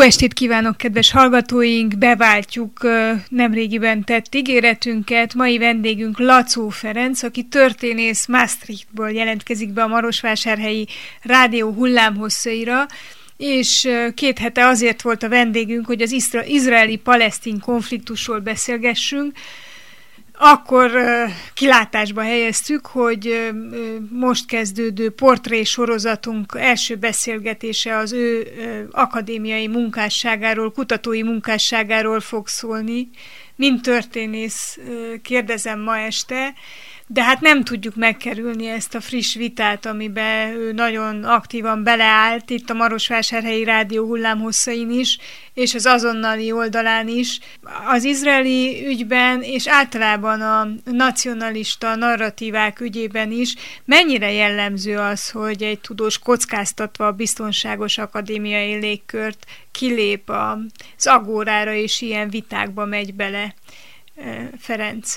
estét kívánok, kedves hallgatóink! Beváltjuk nemrégiben tett ígéretünket. Mai vendégünk Lacó Ferenc, aki történész, Maastrichtból jelentkezik be a Marosvásárhelyi Rádió hullámhosszaira, és 2 hete azért volt a vendégünk, hogy az izraeli-palesztin konfliktusról beszélgessünk. Akkor kilátásba helyeztük, hogy most kezdődő portrésorozatunk első beszélgetése az ő akadémiai munkásságáról, kutatói munkásságáról fog szólni. Mint történész kérdezem ma este, de hát nem tudjuk megkerülni ezt a friss vitát, amiben ő nagyon aktívan beleállt, itt a Marosvásárhelyi Rádió hullámhosszain is, és az azonnali oldalán is. Az izraeli ügyben, és általában a nacionalista narratívák ügyében is mennyire jellemző az, hogy egy tudós kockáztatva a biztonságos akadémiai légkört kilép az agórára, és ilyen vitákba megy bele. Ferenc.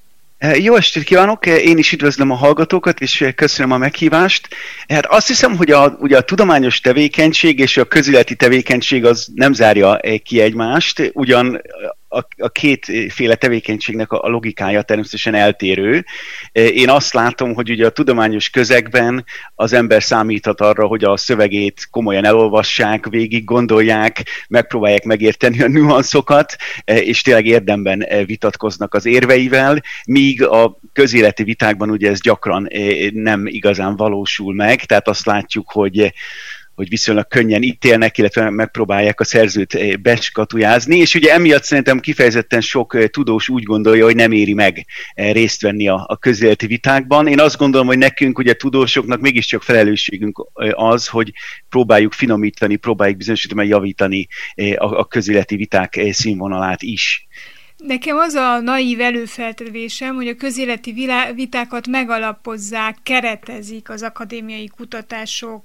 Jó estét kívánok! Én is üdvözlöm a hallgatókat, és köszönöm a meghívást. Hát azt hiszem, hogy ugye a tudományos tevékenység és a közéleti tevékenység az nem zárja ki egymást, ugyan a kétféle tevékenységnek a logikája természetesen eltérő. Én azt látom, hogy ugye a tudományos közegben az ember számíthat arra, hogy a szövegét komolyan elolvassák, végig gondolják, megpróbálják megérteni a nüanszokat, és tényleg érdemben vitatkoznak az érveivel, míg a közéleti vitákban ugye ez gyakran nem igazán valósul meg, tehát azt látjuk, hogy viszonylag könnyen ítélnek, illetve megpróbálják a szerzőt beskatujázni, és ugye emiatt szerintem kifejezetten sok tudós úgy gondolja, hogy nem éri meg részt venni a közéleti vitákban. Én azt gondolom, hogy nekünk, ugye tudósoknak mégiscsak felelősségünk az, hogy próbáljuk finomítani, próbáljuk bizonyos javítani a közéleti viták színvonalát is. Nekem az a naív előfeltevésem, hogy a közéleti vitákat megalapozzák, keretezik az akadémiai kutatások,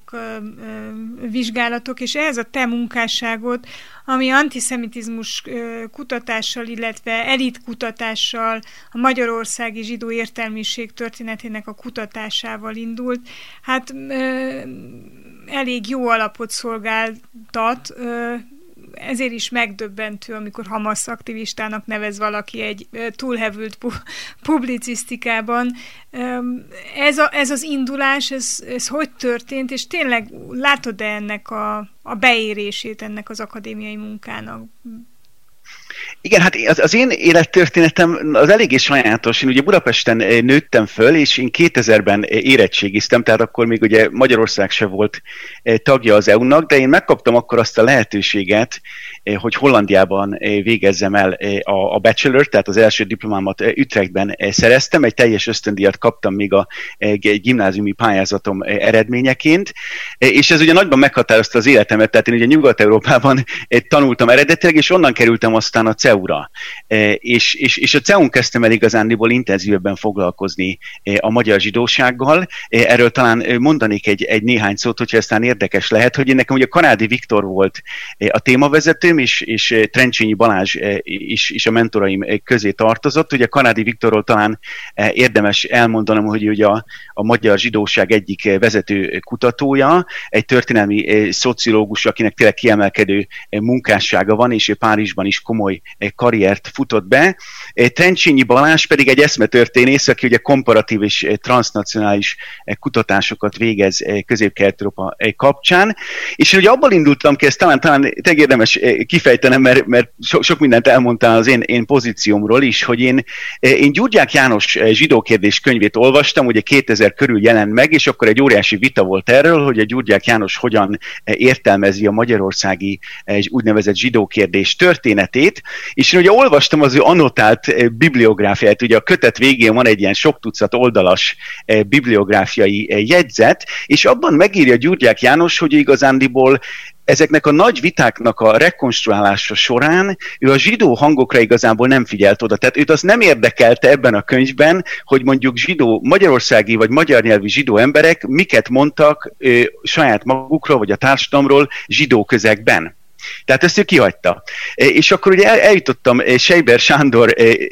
vizsgálatok, és ehhez a te munkásságod, ami antiszemitizmus kutatással, illetve elitkutatással, a magyarországi zsidó értelmiség történetének a kutatásával indult, hát elég jó alapot szolgáltat, ezért is megdöbbentő, amikor Hamasz aktivistának nevez valaki egy túlhevült publicisztikában. Ez az indulás, ez hogy történt, és tényleg látod-e ennek a beérését ennek az akadémiai munkának? Igen, hát az én élettörténetem az eléggé sajátos. Én ugye Budapesten nőttem föl, és én 2000-ben érettségiztem, tehát akkor még ugye Magyarország se volt tagja az EU-nak, de én megkaptam akkor azt a lehetőséget, hogy Hollandiában végezzem el a bachelor, tehát az első diplomámat Utrechtben szereztem, egy teljes ösztöndíjat kaptam még a gimnáziumi pályázatom eredményeként, és ez ugye nagyban meghatározta az életemet, tehát én ugye Nyugat-Európában tanultam eredetileg, és onnan kerültem aztán a CEU-ra. És a CEU-n kezdtem el igazándiból intenzívebben foglalkozni a magyar zsidósággal. Erről talán mondanék egy néhány szót, hogyha aztán érdekes lehet, hogy nekem ugye Karádi Viktor volt a témavezetőm, és Trencsényi Balázs is a mentoraim közé tartozott. Ugye Karádi Viktorról talán érdemes elmondanom, hogy ugye a magyar zsidóság egyik vezető kutatója, egy történelmi szociológus, akinek tényleg kiemelkedő munkássága van, és ő Párizsban is komoly karriert futott be. Trencsényi Balázs pedig egy eszmetörténész, aki ugye komparatív és transnacionális kutatásokat végez Közép-Kelet-Európa kapcsán. És ugye abból indultam ki, ezt talán érdemes kifejtenem, mert sok mindent elmondtál az én pozíciómról is, hogy én Gyurgyák János zsidókérdés könyvét olvastam, ugye 2000 körül jelent meg, és akkor egy óriási vita volt erről, hogy a Gyurgyák János hogyan értelmezi a magyarországi úgynevezett zsidókérdés történetét, és én ugye olvastam az ő annotált bibliográfiát, ugye a kötet végén van egy ilyen sok tucat oldalas bibliográfiai jegyzet, és abban megírja Gyurgyák János, hogy igazándiból ezeknek a nagy vitáknak a rekonstruálása során ő a zsidó hangokra igazából nem figyelt oda. Tehát őt az nem érdekelte ebben a könyvben, hogy mondjuk magyarországi vagy magyar nyelvű zsidó emberek miket mondtak saját magukról vagy a társadalomról zsidó közegben. Tehát ezt ő kihagyta. És akkor ugye eljutottam Seiber Sándor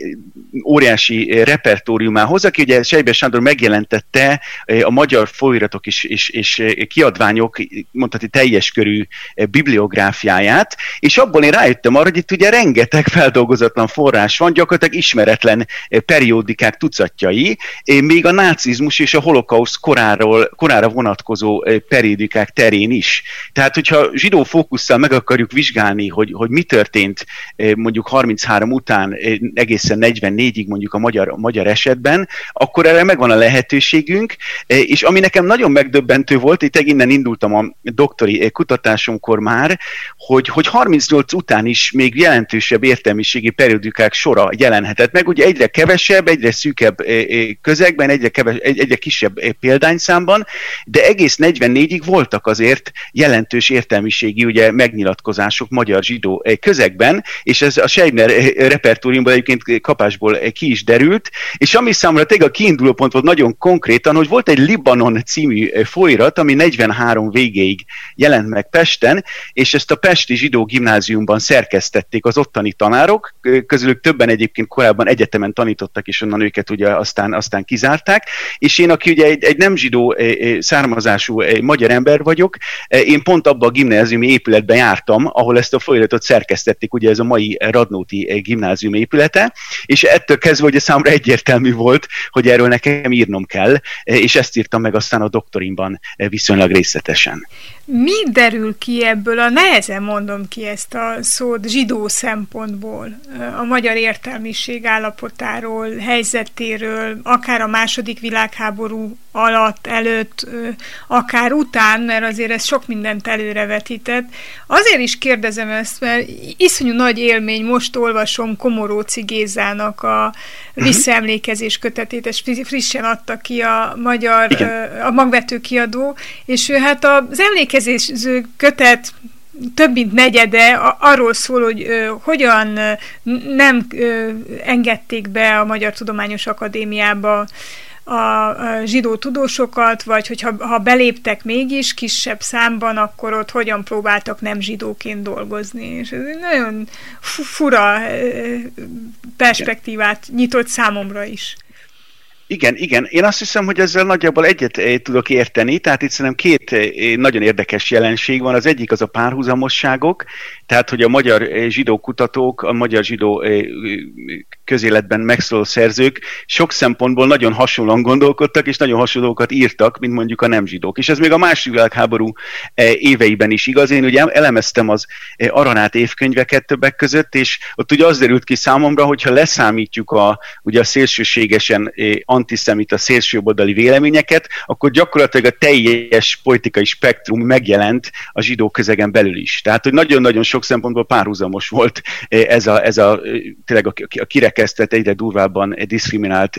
óriási repertóriumához, aki ugye Seiber Sándor megjelentette a magyar folyóiratok és kiadványok, mondhatni teljes körű bibliográfiáját, és abból én rájöttem arra, hogy itt ugye rengeteg feldolgozatlan forrás van, gyakorlatilag ismeretlen periódikák tucatjai, még a nácizmus és a holokauszt korára vonatkozó periódikák terén is. Tehát, hogyha zsidó fókusszal meg akarjuk vizsgálni, hogy mi történt mondjuk 33 után egészen 44-ig mondjuk a magyar esetben, akkor erre megvan a lehetőségünk, és ami nekem nagyon megdöbbentő volt, itt innen indultam a doktori kutatásomkor már, hogy 38 után is még jelentősebb értelmiségi periódikák sora jelenhetett meg, ugye egyre kevesebb, egyre szűkebb közegben, egyre kisebb példányszámban, de egész 44-ig voltak azért jelentős értelmiségi ugye megnyilatkozások magyar zsidó közegben, és ez a Scheibner repertóriumban egyébként kapásból ki is derült, és ami számomra tényleg a kiinduló pont volt nagyon konkrétan, hogy volt egy Libanon című folyóirat, ami 43 végéig jelent meg Pesten, és ezt a pesti zsidó gimnáziumban szerkesztették az ottani tanárok, közülük többen egyébként korábban egyetemen tanítottak, és onnan őket ugye aztán kizárták, és én, aki ugye egy nem zsidó származású magyar ember vagyok, én pont abban a gimnáziumi épületben jártam, ahol ezt a folyóiratot szerkesztették, ugye ez a mai Radnóti gimnázium épülete, és ettől kezdve ugye számomra egyértelmű volt, hogy erről nekem írnom kell, és ezt írtam meg aztán a doktorimban viszonylag részletesen. Mi derül ki ebből, nehezen mondom ki ezt a szót, zsidó szempontból, a magyar értelmiség állapotáról, helyzetéről, akár a II. Világháború alatt, előtt, akár után, mert azért ez sok mindent előrevetített. Azért is kérdezem ezt, mert iszonyú nagy élmény, most olvasom Komoróczi Gézának a visszaemlékezés kötetét, és frissen adta ki a Magvető kiadó, és ő hát az emlékező kötet több mint negyede arról szól, hogy hogyan nem engedték be a Magyar Tudományos Akadémiába a zsidó tudósokat, vagy hogyha beléptek mégis kisebb számban, akkor ott hogyan próbáltak nem zsidóként dolgozni. És ez egy nagyon fura perspektívát nyitott számomra is. Igen. Én azt hiszem, hogy ezzel nagyjából egyet tudok érteni, tehát itt szerintem két nagyon érdekes jelenség van. Az egyik az a párhuzamosságok, tehát hogy a magyar zsidó kutatók, a magyar zsidó közéletben megszóló szerzők sok szempontból nagyon hasonlóan gondolkodtak, és nagyon hasonlókat írtak, mint mondjuk a nem zsidók. És ez még a II. Világháború éveiben is igaz. Én ugye elemeztem az Aranát évkönyveket többek között, és ott ugye az derült ki számomra, hogyha leszámítjuk ugye a szélsőségesen antiszemita szélsőjobboldali véleményeket, akkor gyakorlatilag a teljes politikai spektrum megjelent a zsidó közegen belül is. Tehát, hogy nagyon-nagyon sok szempontból párhuzamos volt ez a tényleg a kirekesztett, egyre durvábban diszkriminált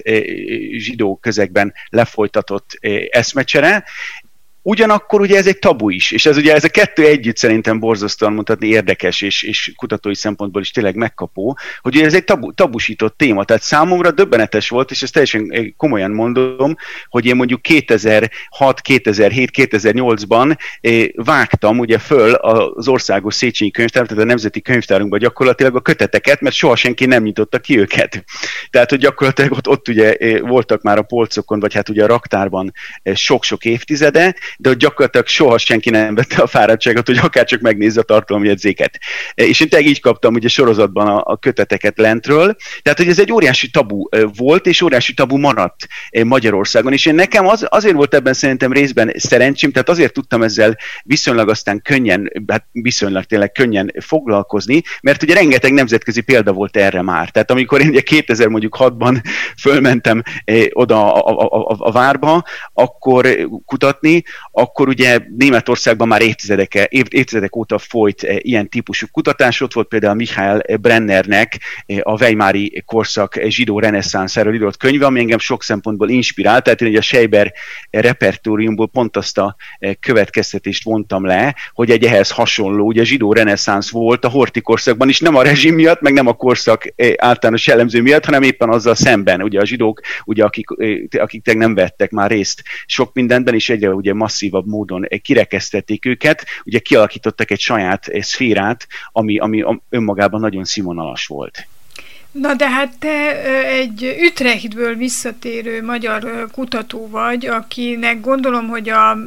zsidó közegben lefolytatott eszmecsere. Ugyanakkor ugye ez egy tabu is, és ez a kettő együtt szerintem borzasztóan mondhatni érdekes, és kutatói szempontból is tényleg megkapó, hogy ez egy tabusított téma. Tehát számomra döbbenetes volt, és ezt teljesen komolyan mondom, hogy én mondjuk 2006, 2007, 2008-ban vágtam ugye föl az Országos Széchenyi Könyvtár, tehát a Nemzeti Könyvtárunkban gyakorlatilag a köteteket, mert soha senki nem nyitotta ki őket. Tehát, hogy gyakorlatilag ott ugye voltak már a polcokon, vagy hát ugye a raktárban sok-sok évtizede, de hogy gyakorlatilag soha senki nem vette a fáradtságot, hogy akárcsak megnézze a tartalomjegyzéket. És én tényleg így kaptam ugye sorozatban a köteteket lentről. Tehát, hogy ez egy óriási tabu volt, és óriási tabu maradt Magyarországon. És én nekem azért volt ebben szerintem részben szerencsém, tehát azért tudtam ezzel viszonylag aztán viszonylag tényleg könnyen foglalkozni, mert ugye rengeteg nemzetközi példa volt erre már. Tehát amikor én ugye 2006-ban fölmentem oda a várba, akkor kutatni, akkor ugye Németországban már évtizedek óta folyt ilyen típusú kutatás. Ott volt például Michael Brennernek a Weimari korszak zsidó reneszánszáról írott könyve, ami engem sok szempontból inspirált. Tehát én ugye a Scheiber repertóriumból pont azt a következtetést vontam le, hogy egy ehhez hasonló, ugye zsidó reneszánsz volt a Horthy korszakban is, nem a rezsim miatt, meg nem a korszak általános jellemző miatt, hanem éppen azzal szemben. Ugye a zsidók, ugye, akik nem vettek már részt sok mindenben, és egyre ugye legmasszívabb módon kirekesztették őket, ugye kialakítottak egy saját szférát, ami önmagában nagyon színvonalas volt. Na de hát te egy Utrechtből visszatérő magyar kutató vagy, akinek gondolom, hogy a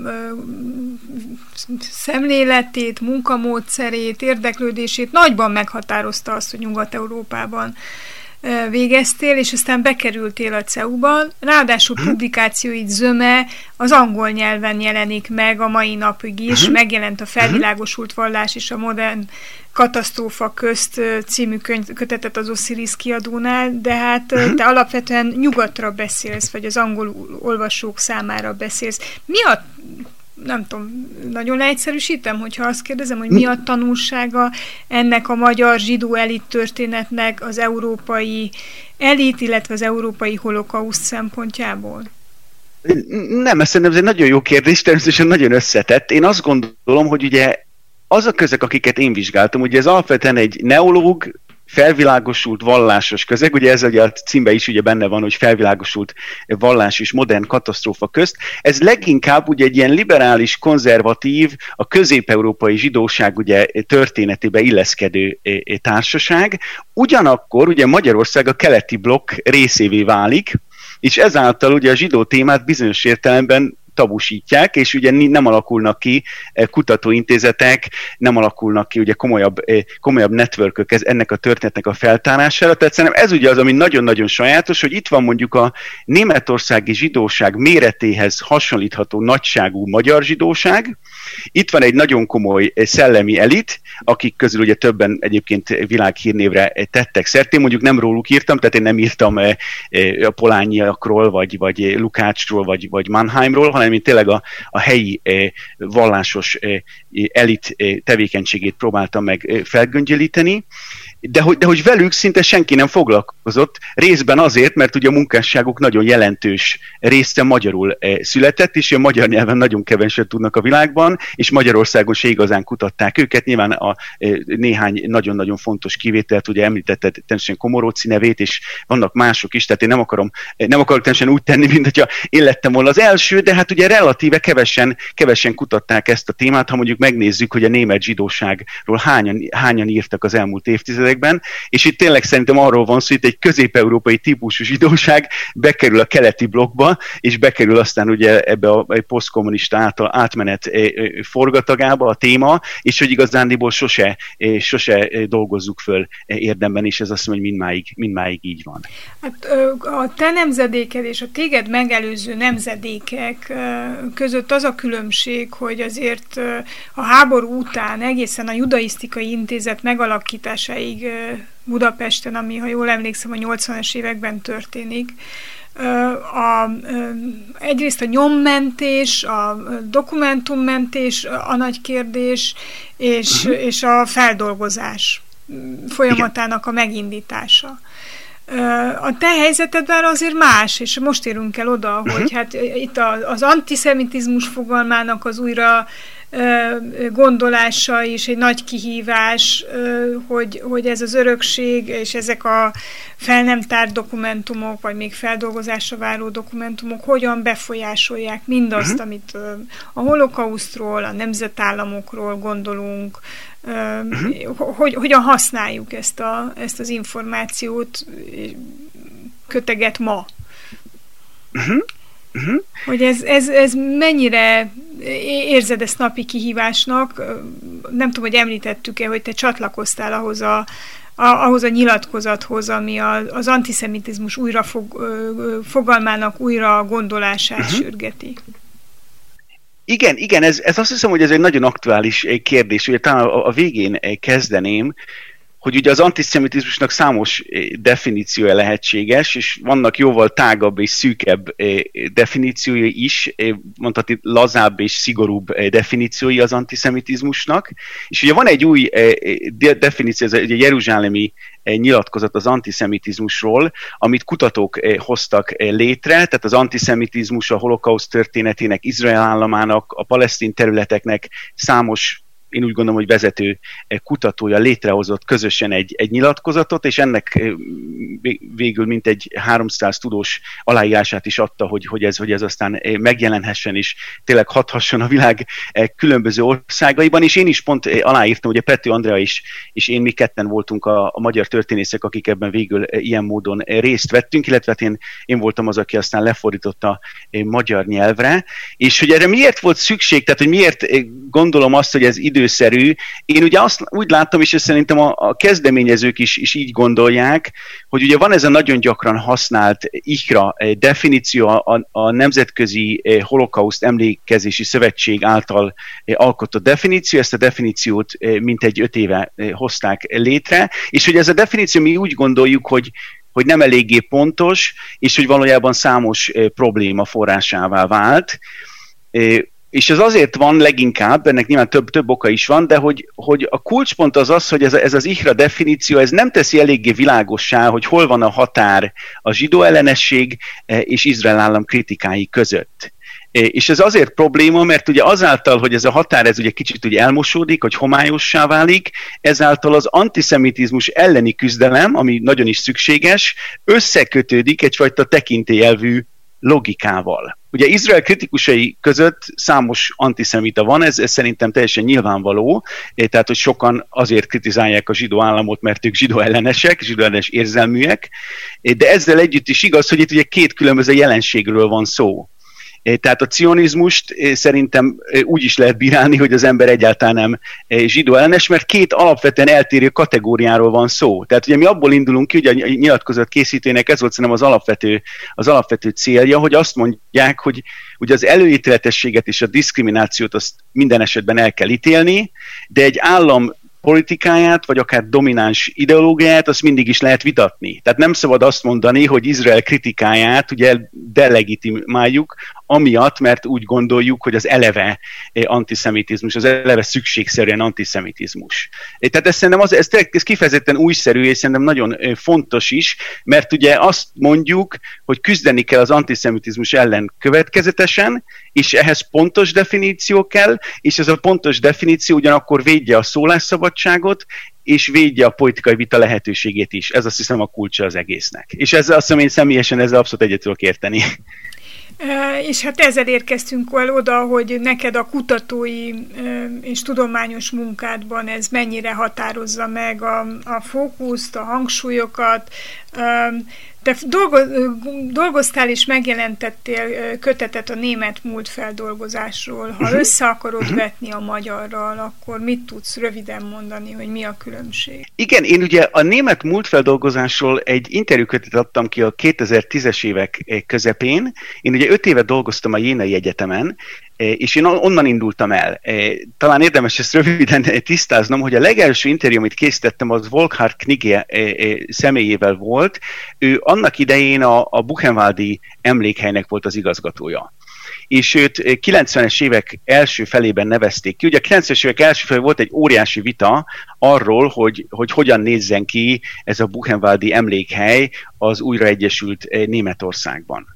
szemléletét, munkamódszerét, érdeklődését nagyban meghatározta azt, hogy Nyugat-Európában végeztél, és aztán bekerültél a CEU-ba, ráadásul publikációid zöme az angol nyelven jelenik meg a mai napig is, megjelent a Felvilágosult vallás és a modern katasztrófa közt című kötetet az Osiris kiadónál, de hát te alapvetően nyugatra beszélsz, vagy az angol olvasók számára beszélsz. Mi a nem tudom, nagyon leegyszerűsítem, hogyha azt kérdezem, hogy mi a tanulsága ennek a magyar zsidó elit történetnek az európai elit, illetve az európai holokauszt szempontjából? Nem, ezt szerintem ez egy nagyon jó kérdés, természetesen nagyon összetett. Én azt gondolom, hogy ugye azok közök, akiket én vizsgáltam, ugye ez alapvetően egy neológ, felvilágosult vallásos közeg, ugye ez ugye a címben is ugye benne van, hogy felvilágosult vallás és modern katasztrófa közt. Ez leginkább ugye egy ilyen liberális, konzervatív, a közép-európai zsidóság ugye történetébe illeszkedő társaság. Ugyanakkor ugye Magyarország a keleti blokk részévé válik, és ezáltal ugye a zsidó témát bizonyos értelemben tabusítják, és ugye nem alakulnak ki kutatóintézetek, nem alakulnak ki ugye komolyabb networkök ennek a történetnek a feltárására. Tehát szerintem ez ugye az, ami nagyon-nagyon sajátos, hogy itt van mondjuk a németországi zsidóság méretéhez hasonlítható nagyságú magyar zsidóság, itt van egy nagyon komoly szellemi elit, akik közül ugye többen egyébként világhírnévre tettek szert. Én mondjuk nem róluk írtam, tehát én nem írtam a polányiakról, vagy Lukácsról, vagy Mannheimról, hanem én tényleg a helyi vallásos elit tevékenységét próbáltam meg felgöngyölíteni, de hogy velük szinte senki nem foglalkozott, részben azért, mert ugye a munkásságuk nagyon jelentős része magyarul született, és a magyar nyelven nagyon keveset tudnak a világban, és Magyarországon se igazán kutatták őket. Nyilván a néhány nagyon-nagyon fontos kivételt, ugye említetted természetesen Komoróczi nevét, és vannak mások is, tehát én nem akarok természetesen úgy tenni, mint hogyha én lettem volna az első, de hát ugye relatíve kevesen kutatták ezt a témát, ha mondjuk megnézzük, hogy a német zsidóságról hányan írtak az elmúlt évtizedekben, és itt tényleg szerintem arról van szó, hogy itt egy közép-európai típusú zsidóság bekerül a keleti blokkba, és bekerül aztán ugye ebbe a posztkommunista átmenet forgatagába a téma, és hogy igazándiból sose dolgozzuk föl érdemben, és ez azt mondja, hogy mindmáig így van. Hát a te nemzedéked és a téged megelőző nemzedékek között az a különbség, hogy azért a háború után egészen a Judaisztikai Intézet megalakításáig Budapesten, ami, ha jól emlékszem, a 80-es években történik, egyrészt a nyommentés, a dokumentummentés a nagy kérdés, és a feldolgozás folyamatának a megindítása. A te helyzetedben azért más, és most érünk el oda, hogy hát itt az antiszemitizmus fogalmának az újra gondolása is egy nagy kihívás, hogy ez az örökség és ezek a fel nem tárt dokumentumok, vagy még feldolgozásra váró dokumentumok hogyan befolyásolják mindazt, amit a holokausztról, a nemzetállamokról gondolunk, hogyan használjuk ezt az információt köteget ma. Hogy ez mennyire érzed ezt napi kihívásnak? Nem tudom, hogy említettük-e, hogy te csatlakoztál ahhoz a nyilatkozathoz, ami az antiszemitizmus fogalmának újra gondolását sürgeti. Igen, ez azt hiszem, hogy ez egy nagyon aktuális kérdés. Ugye talán a végén kezdeném, hogy ugye az antiszemitizmusnak számos definíciója lehetséges, és vannak jóval tágabb és szűkebb definíciói is, mondhatni lazább és szigorúbb definíciói az antiszemitizmusnak. És ugye van egy új definíció, ez a jeruzsálemi nyilatkozat az antiszemitizmusról, amit kutatók hoztak létre, tehát az antiszemitizmus a holokauszt történetének, Izrael államának, a palesztin területeknek számos én úgy gondolom, hogy vezető kutatója létrehozott közösen egy nyilatkozatot, és ennek végül mintegy 300 tudós aláírását is adta, hogy ez aztán megjelenhessen, és tényleg hathasson a világ különböző országaiban, és én is pont aláírtam, ugye Pető Andrea is, és én mi ketten voltunk a magyar történészek, akik ebben végül ilyen módon részt vettünk, illetve én voltam az, aki aztán lefordította magyar nyelvre, és hogy erre miért volt szükség, tehát hogy miért gondolom azt, hogy ez időszerű. Én ugye azt úgy láttam, és ezt szerintem a kezdeményezők is így gondolják, hogy ugye van ez a nagyon gyakran használt IHRA definíció, a Nemzetközi Holokauszt Emlékezési Szövetség által alkotott definíció, ezt a definíciót mintegy 5 éve hozták létre, és hogy ez a definíció mi úgy gondoljuk, hogy nem eléggé pontos, és hogy valójában számos probléma forrásává vált. És ez azért van leginkább, ennek nyilván több oka is van, de hogy a kulcspont az, hogy ez az IHRA definíció, ez nem teszi eléggé világossá, hogy hol van a határ a zsidó ellenesség és Izrael állam kritikái között. És ez azért probléma, mert ugye azáltal, hogy ez a határ ez ugye kicsit ugye elmosódik, hogy homályossá válik, ezáltal az antiszemitizmus elleni küzdelem, ami nagyon is szükséges, összekötődik egyfajta tekintélyelvű logikával. Ugye Izrael kritikusai között számos antiszemita van, ez szerintem teljesen nyilvánvaló, tehát hogy sokan azért kritizálják a zsidó államot, mert ők zsidó ellenesek, zsidó ellenes érzelműek, de ezzel együtt is igaz, hogy itt ugye két különböző jelenségről van szó. Tehát a cionizmust szerintem úgy is lehet bírálni, hogy az ember egyáltalán nem zsidó ellenes, mert két alapvetően eltérő kategóriáról van szó. Tehát ugye mi abból indulunk ki, hogy a nyilatkozat készítőnek ez volt szerintem az alapvető célja, hogy azt mondják, hogy ugye az előítéletességet és a diszkriminációt azt minden esetben el kell ítélni, de egy állam politikáját, vagy akár domináns ideológiáját, azt mindig is lehet vitatni. Tehát nem szabad azt mondani, hogy Izrael kritikáját ugye delegitimáljuk, amiatt, mert úgy gondoljuk, hogy az eleve antiszemitizmus, az eleve szükségszerűen antiszemitizmus. Tehát ez szerintem ez kifejezetten újszerű, és szerintem nagyon fontos is, mert ugye azt mondjuk, hogy küzdeni kell az antiszemitizmus ellen következetesen, és ehhez pontos definíció kell, és ez a pontos definíció ugyanakkor védje a szólásszabadságot, és védje a politikai vita lehetőségét is. Ez azt hiszem a kulcsa az egésznek. És ezzel azt hiszem, én személyesen ezzel abszolút egyet tudok érteni. És hát ezzel érkeztünk el oda, hogy neked a kutatói és tudományos munkádban ez mennyire határozza meg a fókuszt, a hangsúlyokat. Te dolgoztál és megjelentettél kötetet a német múltfeldolgozásról. Ha össze akarod vetni a magyarral, akkor mit tudsz röviden mondani, hogy mi a különbség? Igen, én ugye a német múltfeldolgozásról egy interjúkötetet adtam ki a 2010-es évek közepén. Én ugye 5 évet dolgoztam a Jénai Egyetemen, és én onnan indultam el. Talán érdemes ezt röviden tisztáznom, hogy a legelső interjú, amit készítettem, az Volkhard Knigge személyével volt. Ő annak idején a Buchenwaldi emlékhelynek volt az igazgatója. És őt 90-es évek első felében nevezték ki. Ugye a 90-es évek első felében volt egy óriási vita arról, hogy hogyan nézzen ki ez a Buchenwaldi emlékhely az újraegyesült Németországban.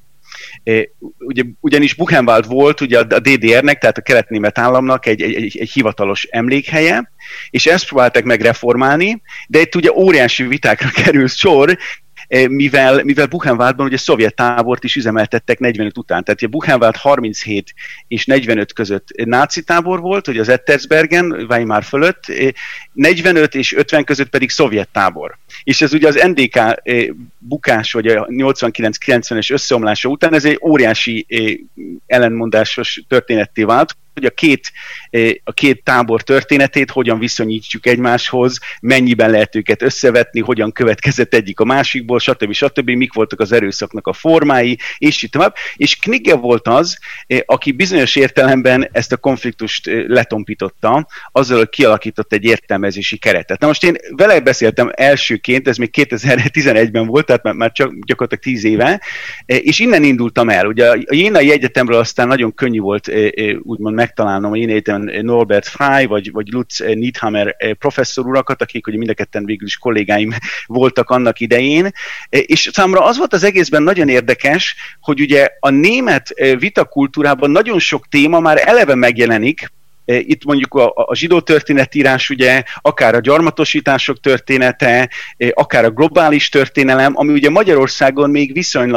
Ugyanis Buchenwald volt ugye a DDR-nek, tehát a kelet-német államnak egy hivatalos emlékhelye, és ezt próbálták meg reformálni, de itt ugye óriási vitákra kerül sor, mivel Buchenwaldban ugye szovjet tábort is üzemeltettek 45 után. Tehát Buchenwald 37 és 45 között náci tábor volt, ugye az Ettersbergen, Weimar fölött, 45 és 50 között pedig szovjet tábor. És ez ugye az NDK bukás, vagy a 89-90-es összeomlása után ez egy óriási ellenmondásos történetté vált, hogy a két tábor történetét hogyan viszonyítjuk egymáshoz, mennyiben lehet őket összevetni, hogyan következett egyik a másikból, stb. Mik voltak az erőszaknak a formái, és így tovább. És Knigge volt az, aki bizonyos értelemben ezt a konfliktust letompította, azzal, hogy kialakított egy értelmezési keretet. Na most én vele beszéltem elsőként, ez még 2011-ben volt, tehát már csak gyakorlatilag 10 éve, és innen indultam el. Ugye a Jénai Egyetemről aztán nagyon könnyű volt úgymond megtalálnom a Jénai Egyetemen Norbert Frey, vagy Lutz Niethammer professzor urakat, akik ugye mind a ketten végül is kollégáim voltak annak idején, és számomra az volt az egészben nagyon érdekes, hogy ugye a német vitakultúrában nagyon sok téma már eleve megjelenik Itt mondjuk a zsidó történetírás, ugye, akár a gyarmatosítások története, akár a globális történelem, ami ugye Magyarországon még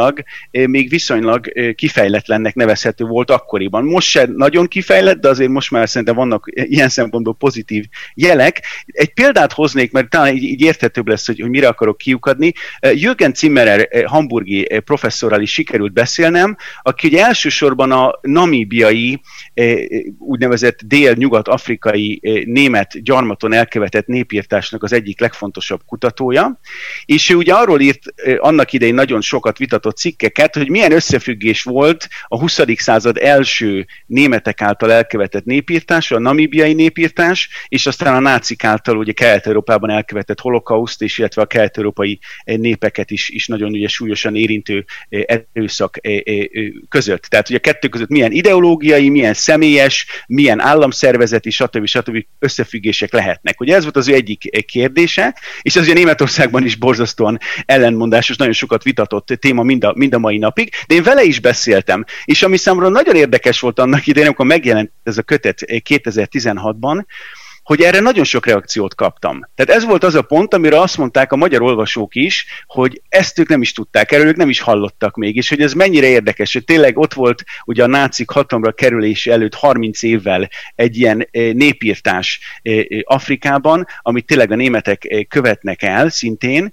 viszonylag kifejletlennek nevezhető volt akkoriban. Most se nagyon kifejlett, de azért most már szerintem vannak ilyen szempontból pozitív jelek. Egy példát hoznék, mert talán így érthetőbb lesz, hogy mire akarok kiukadni. Jürgen Zimmerer hamburgi professzorral is sikerült beszélnem, aki ugye elsősorban a namíbiai, úgynevezett dél-nyugat-afrikai német gyarmaton elkövetett népírtásnak az egyik legfontosabb kutatója, és ő ugye arról írt annak idején nagyon sokat vitatott cikkeket, hogy milyen összefüggés volt a 20. század első németek által elkövetett népírtás, a namíbiai népírtás, és aztán a nácik által ugye Kelet-Európában elkövetett holokauszt, és illetve a kelet-európai népeket is nagyon ugye súlyosan érintő erőszak között. Tehát ugye a kettő között milyen ideológiai, milyen személyes, milyen államszervezeti, stb. Összefüggések lehetnek. Ugye ez volt az ő egyik kérdése, és ez ugye Németországban is borzasztóan ellenmondásos, nagyon sokat vitatott téma mind a mai napig, de én vele is beszéltem, és ami számomra nagyon érdekes volt annak idején, amikor megjelent ez a kötet 2016-ban, hogy erre nagyon sok reakciót kaptam. Tehát ez volt az a pont, amire azt mondták a magyar olvasók is, hogy ezt ők nem is tudták, erről ők nem is hallottak még, és hogy ez mennyire érdekes, hogy tényleg ott volt ugye a nácik hatalomra kerülése előtt 30 évvel egy ilyen népírtás Afrikában, amit tényleg a németek követnek el szintén,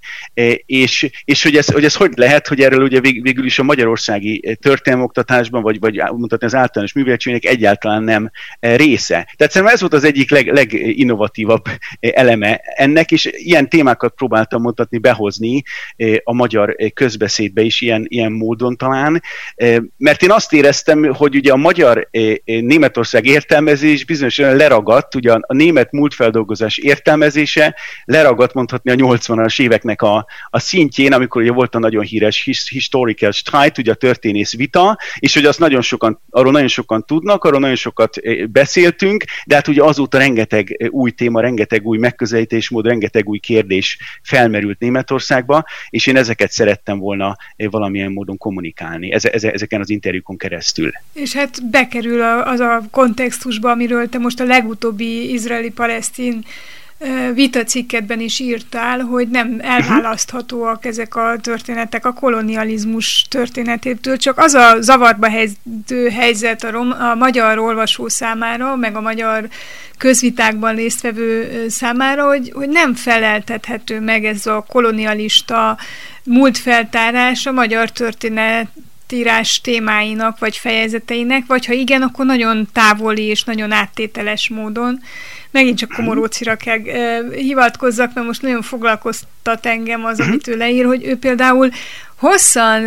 és hogy ez hogy lehet, hogy erről ugye végül is a magyarországi történelmoktatásban, vagy mondhatni az általános műveltségnek egyáltalán nem része. Tehát szerintem ez volt az egyik leginnovatívabb eleme ennek, és ilyen témákat próbáltam mutatni, behozni a magyar közbeszédbe is ilyen módon talán, mert én azt éreztem, hogy ugye a magyar Németország értelmezés bizonyosan leragadt, ugye a német múltfeldolgozás értelmezése leragadt mondhatni a 80-as éveknek a szintjén, amikor ugye volt a nagyon híres historical strike, ugye a történész vita, és hogy azt arról nagyon sokan tudnak, arról nagyon sokat beszéltünk, de hát ugye azóta rengeteg új téma, rengeteg új megközelítésmód, rengeteg új kérdés felmerült Németországba, és én ezeket szerettem volna valamilyen módon kommunikálni, ezeken az interjúkon keresztül. És hát bekerül az a kontextusba, amiről te most a legutóbbi izraeli-palesztin vitacikketben is írtál, hogy nem elválaszthatóak ezek a történetek a kolonializmus történetétől, csak az a zavarba helyező helyzet a magyar olvasó számára, meg a magyar közvitákban résztvevő számára, hogy nem feleltethető meg ez a kolonialista múltfeltárás a magyar történetírás témáinak, vagy fejezeteinek, vagy ha igen, akkor nagyon távoli és nagyon áttételes módon. Megint csak Komorócira kell hivatkozzak, mert most nagyon foglalkoztat engem az, amit ő leír, hogy ő például hosszan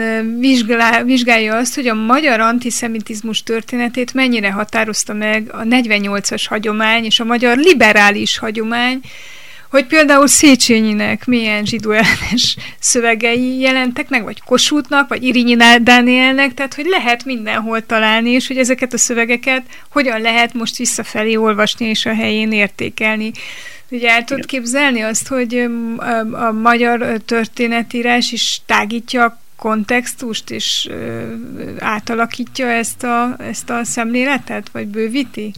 vizsgálja azt, hogy a magyar antiszemitizmus történetét mennyire határozta meg a 48-as hagyomány és a magyar liberális hagyomány, hogy például Széchenyinek milyen zsidóellenes szövegei jelentek meg, vagy Kossuthnak, vagy Irinyi Dánielnek, tehát hogy lehet mindenhol találni, és hogy ezeket a szövegeket hogyan lehet most visszafelé olvasni és a helyén értékelni. Ugye el tudod képzelni azt, hogy a magyar történetírás is tágítja a kontextust, és átalakítja ezt a szemléletet, vagy bővíti?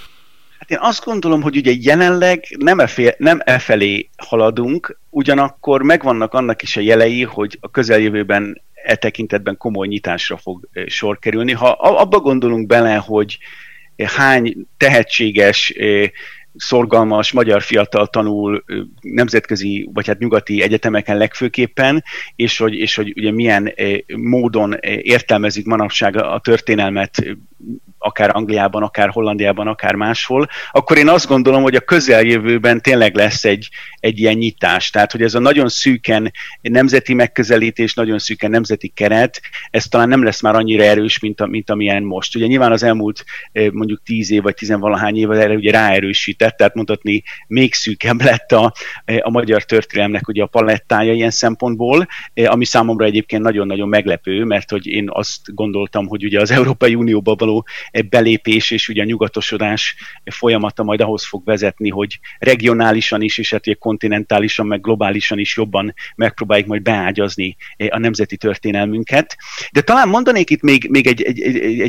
Én azt gondolom, hogy ugye jelenleg nem felé haladunk, ugyanakkor megvannak annak is a jelei, hogy a közeljövőben tekintetben komoly nyitásra fog sor kerülni. Ha abba gondolunk bele, hogy hány tehetséges, szorgalmas magyar fiatal tanul nemzetközi, vagy hát nyugati egyetemeken legfőképpen, és hogy ugye milyen módon értelmezik manapság a történelmet, akár Angliában, akár Hollandiában, akár máshol, akkor én azt gondolom, hogy a közeljövőben tényleg lesz egy ilyen nyitás. Tehát, hogy ez a nagyon szűken nemzeti megközelítés, nagyon szűken nemzeti keret, ez talán nem lesz már annyira erős, mint amilyen most. Ugye nyilván az elmúlt mondjuk 10 év, vagy 10-valahány év erre ugye ráerősített, tehát mondhatni még szűkebb lett a magyar történelemnek ugye a palettája ilyen szempontból, ami számomra egyébként nagyon-nagyon meglepő, mert hogy én azt gondoltam, hogy ugye az Európai Unióba való belépés és ugye a nyugatosodás folyamata majd ahhoz fog vezetni, hogy regionálisan is, és hát ugye kontinentálisan, meg globálisan is jobban megpróbáljuk majd beágyazni a nemzeti történelmünket. De talán mondanék itt még egy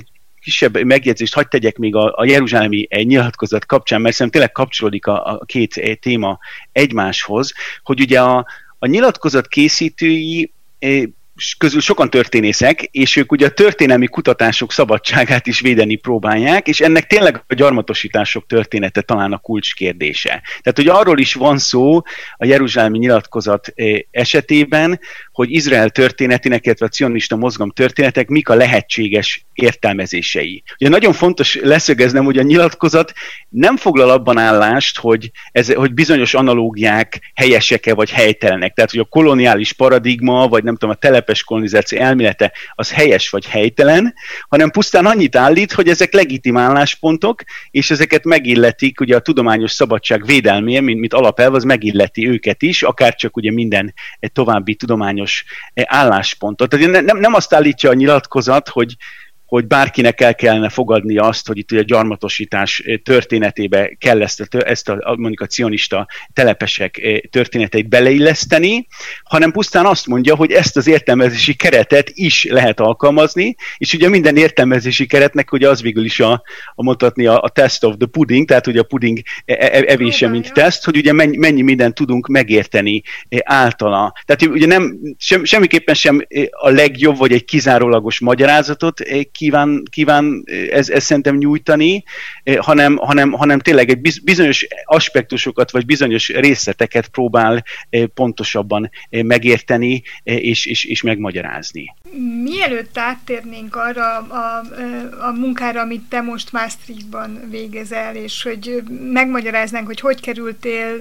kisebb megjegyzést hadd tegyek még a jeruzsálemi nyilatkozat kapcsán, mert szerintem tényleg kapcsolódik a két téma egymáshoz, hogy ugye a nyilatkozat készítői közül sokan történészek, és ők ugye a történelmi kutatások szabadságát is védeni próbálják, és ennek tényleg a gyarmatosítások története talán a kulcskérdése. Tehát, hogy arról is van szó a jeruzsálemi nyilatkozat esetében, hogy Izrael történetének, illetve a cionista mozgalom történetek mik a lehetséges értelmezései. Ugye nagyon fontos leszögeznem, hogy a nyilatkozat nem foglal abban állást, hogy bizonyos analógiák helyesek-e vagy helytelenek. Tehát, hogy a koloniális paradigma, vagy nem tudom, a telepes kolonizáció elmélete az helyes vagy helytelen, hanem pusztán annyit állít, hogy ezek legitim álláspontok, és ezeket megilletik, ugye a tudományos szabadság védelmén, mint alapelv, az megilleti őket is, akár csak ugye minden további tudományos álláspontot. Tehát nem azt állítja a nyilatkozat, hogy bárkinek el kellene fogadni azt, hogy itt ugye a gyarmatosítás történetébe kell ezt mondjuk a cionista telepesek történeteit beleilleszteni, hanem pusztán azt mondja, hogy ezt az értelmezési keretet is lehet alkalmazni, és ugye minden értelmezési keretnek ugye az végül is mondhatni a test of the pudding, tehát ugye a pudding evése, mint teszt, hogy ugye mennyi mindent tudunk megérteni általa. Tehát ugye semmiképpen sem a legjobb, vagy egy kizárólagos magyarázatot kíván ez szerintem nyújtani, hanem tényleg egy bizonyos aspektusokat, vagy bizonyos részleteket próbál pontosabban megérteni, és megmagyarázni. Mielőtt áttérnénk arra a munkára, amit te most Maastrichtban végezel, és hogy megmagyaráznánk, hogy kerültél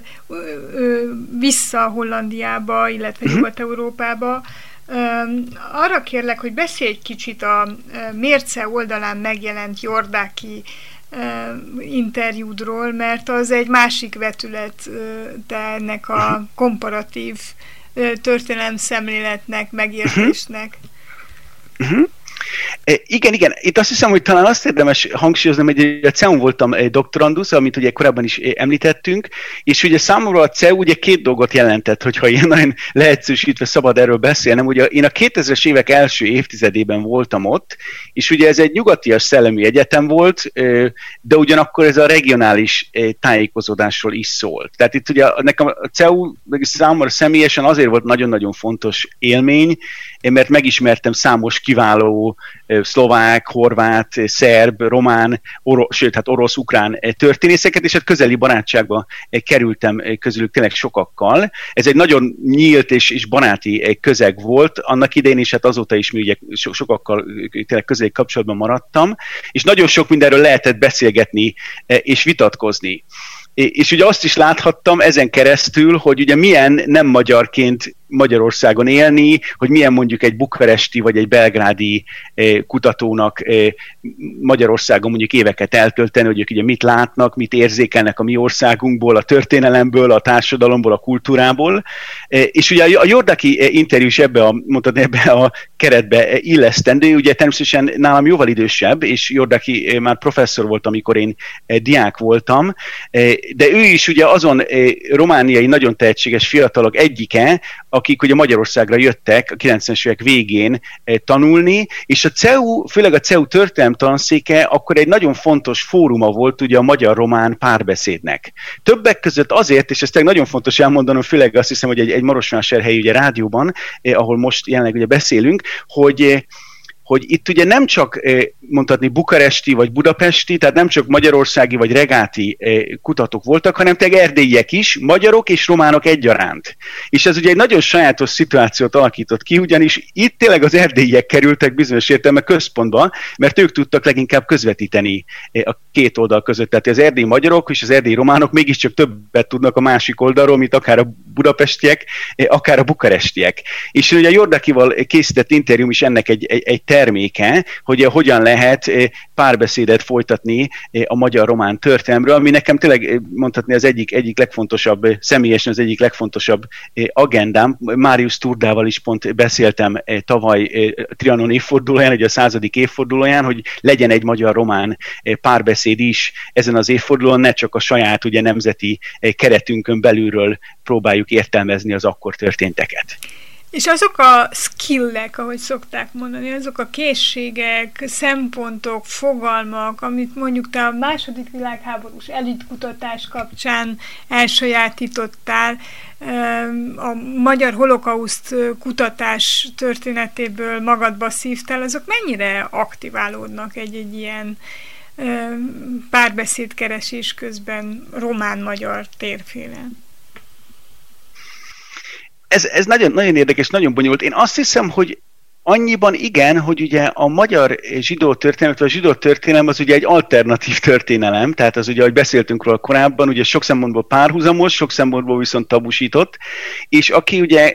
vissza Hollandiába, illetve Nyugat-Európába, arra kérlek, hogy beszélj egy kicsit a Mérce oldalán megjelent Jordáki interjúdról, mert az egy másik vetület ennek a komparatív történelemszemléletnek, megértésnek. Igen. Itt azt hiszem, hogy talán azt érdemes hangsúlyoznom, hogy a CEU-n voltam doktorandus, amit ugye korábban is említettünk, és ugye számomra a CEU ugye két dolgot jelentett, hogyha ilyen nagyon leegyszerűsítve szabad erről beszélnem. Ugye én a 2000-es évek első évtizedében voltam ott, és ugye ez egy nyugatias szellemi egyetem volt, de ugyanakkor ez a regionális tájékozódásról is szólt. Tehát itt ugye nekem a CEU számomra személyesen azért volt nagyon-nagyon fontos élmény, mert megismertem számos kiváló szlovák, horvát, szerb, román, orosz, ukrán történészeket, és hát közeli barátságba kerültem közülük tényleg sokakkal. Ez egy nagyon nyílt és baráti közeg volt annak idején, és hát azóta is mi ugye sokakkal tényleg közeli kapcsolatban maradtam, és nagyon sok mindenről lehetett beszélgetni és vitatkozni. És ugye azt is láthattam ezen keresztül, hogy ugye milyen nem magyarként Magyarországon élni, hogy milyen mondjuk egy bukaresti vagy egy belgrádi kutatónak Magyarországon mondjuk éveket eltölteni, hogy ők ugye mit látnak, mit érzékelnek a mi országunkból, a történelemből, a társadalomból, a kultúrából. És ugye a Jordáki interjú is ebbe a keretbe illesztendő, ugye természetesen nálam jóval idősebb, és Jordáki már professzor volt, amikor én diák voltam, de ő is ugye azon romániai nagyon tehetséges fiatalok egyike, akik ugye Magyarországra jöttek a 90-es évek végén tanulni, és a CEU, főleg a CEU történelem tanszéke akkor egy nagyon fontos fóruma volt ugye a magyar-román párbeszédnek. Többek között azért, és ezt nagyon fontos elmondanom, főleg azt hiszem, hogy egy marosvásárhelyi ugye rádióban, ahol most jelenleg ugye beszélünk, hogy itt ugye nem csak mondhatni bukaresti vagy budapesti, tehát nem csak magyarországi vagy regáti kutatók voltak, hanem tényleg erdélyiek is, magyarok és románok egyaránt. És ez ugye egy nagyon sajátos szituációt alakított ki, ugyanis itt tényleg az erdélyiek kerültek bizonyos értelemben központba, mert ők tudtak leginkább közvetíteni a két oldal között. Tehát az erdélyi magyarok és az erdélyi románok mégiscsak többet tudnak a másik oldalról, mint akár a budapestiek, akár a bukarestiek. És ugye a Jordákival készített interjúm is ennek egy terméke, hogy hogyan lehet párbeszédet folytatni a magyar-román történelemről, ami nekem tényleg mondhatni az egyik legfontosabb, személyesen az egyik legfontosabb agendám. Máriusz Turdával is pont beszéltem tavaly Trianon évfordulóján, ugye a 100. évfordulóján, hogy legyen egy magyar-román párbeszéd is ezen az évfordulón, ne csak a saját ugye nemzeti keretünkön belülről próbáljuk értelmezni az akkor történteket. És azok a skillek, ahogy szokták mondani, azok a készségek, szempontok, fogalmak, amit mondjuk te a II. Világháborús elitkutatás kapcsán elsajátítottál, a magyar holokauszt kutatás történetéből magadba szívtál, azok mennyire aktiválódnak egy ilyen párbeszédkeresés közben román-magyar térfélen? Ez nagyon, nagyon érdekes, nagyon bonyolult. Én azt hiszem, hogy annyiban igen, hogy ugye a magyar zsidó történelem, vagy a zsidó történelem az ugye egy alternatív történelem, tehát az ugye, ahogy beszéltünk róla korábban, ugye sok szempontból párhuzamos, sok szempontból viszont tabusított, és aki ugye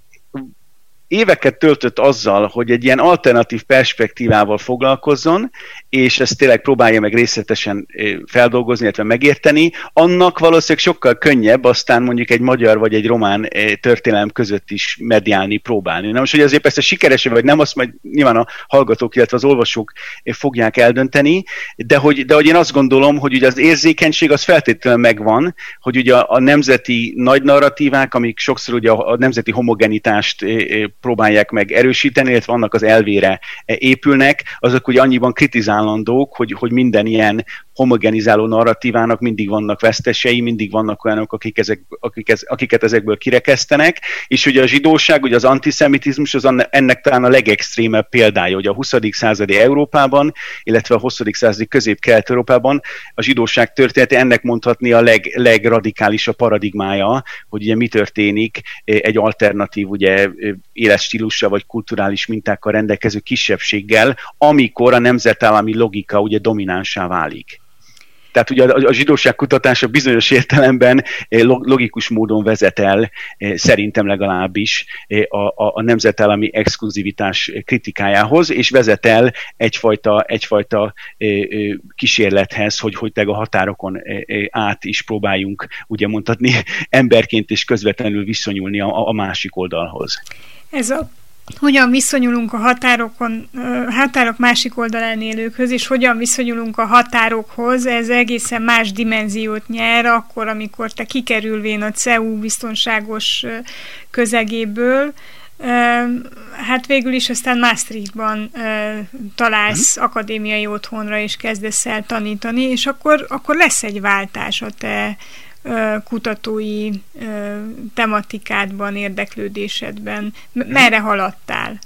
éveket töltött azzal, hogy egy ilyen alternatív perspektívával foglalkozzon, és ezt tényleg próbálja meg részletesen feldolgozni, illetve megérteni, annak valószínűleg sokkal könnyebb aztán mondjuk egy magyar vagy egy román történelem között is mediálni, próbálni. Na most, hogy azért persze sikeres vagy nem, azt majd nyilván a hallgatók, illetve az olvasók fogják eldönteni, de hogy én azt gondolom, hogy ugye az érzékenység az feltétlenül megvan, hogy ugye a nemzeti nagy narratívák, amik sokszor ugye a nemzeti homogenitást próbálják meg erősíteni, illetve annak az elvére épülnek, azok ugye annyiban kritizálandók, hogy minden ilyen homogenizáló narratívának mindig vannak vesztesei, mindig vannak olyanok, akiket ezekből kirekesztenek, és ugye a zsidóság, ugye az antiszemitizmus az ennek talán a legextrémebb példája, hogy a 20. századi Európában, illetve a 20. századi Közép-Kelet-Európában a zsidóság története ennek mondhatni a legradikálisabb paradigmája, hogy ugye mi történik egy alternatív, ugye éles stílussal vagy kulturális mintákkal rendelkező kisebbséggel, amikor a nemzetállami logika ugye dominánsá válik. Tehát ugye a zsidóság kutatása bizonyos értelemben logikus módon vezet el, szerintem legalábbis, a nemzetállami exkluzivitás kritikájához, és vezet el egyfajta kísérlethez, hogy a határokon át is próbáljunk ugye mondhatni emberként és közvetlenül viszonyulni a másik oldalhoz. Hogyan viszonyulunk a határok másik oldalán élőkhöz, és hogyan viszonyulunk a határokhoz, ez egészen más dimenziót nyer, akkor, amikor te kikerülvén a CEU biztonságos közegéből, hát végül is aztán Maastrichtban találsz akadémiai otthonra, és kezdesz el tanítani, és akkor lesz egy váltás a te kutatói tematikádban, érdeklődésedben. Merre haladtál?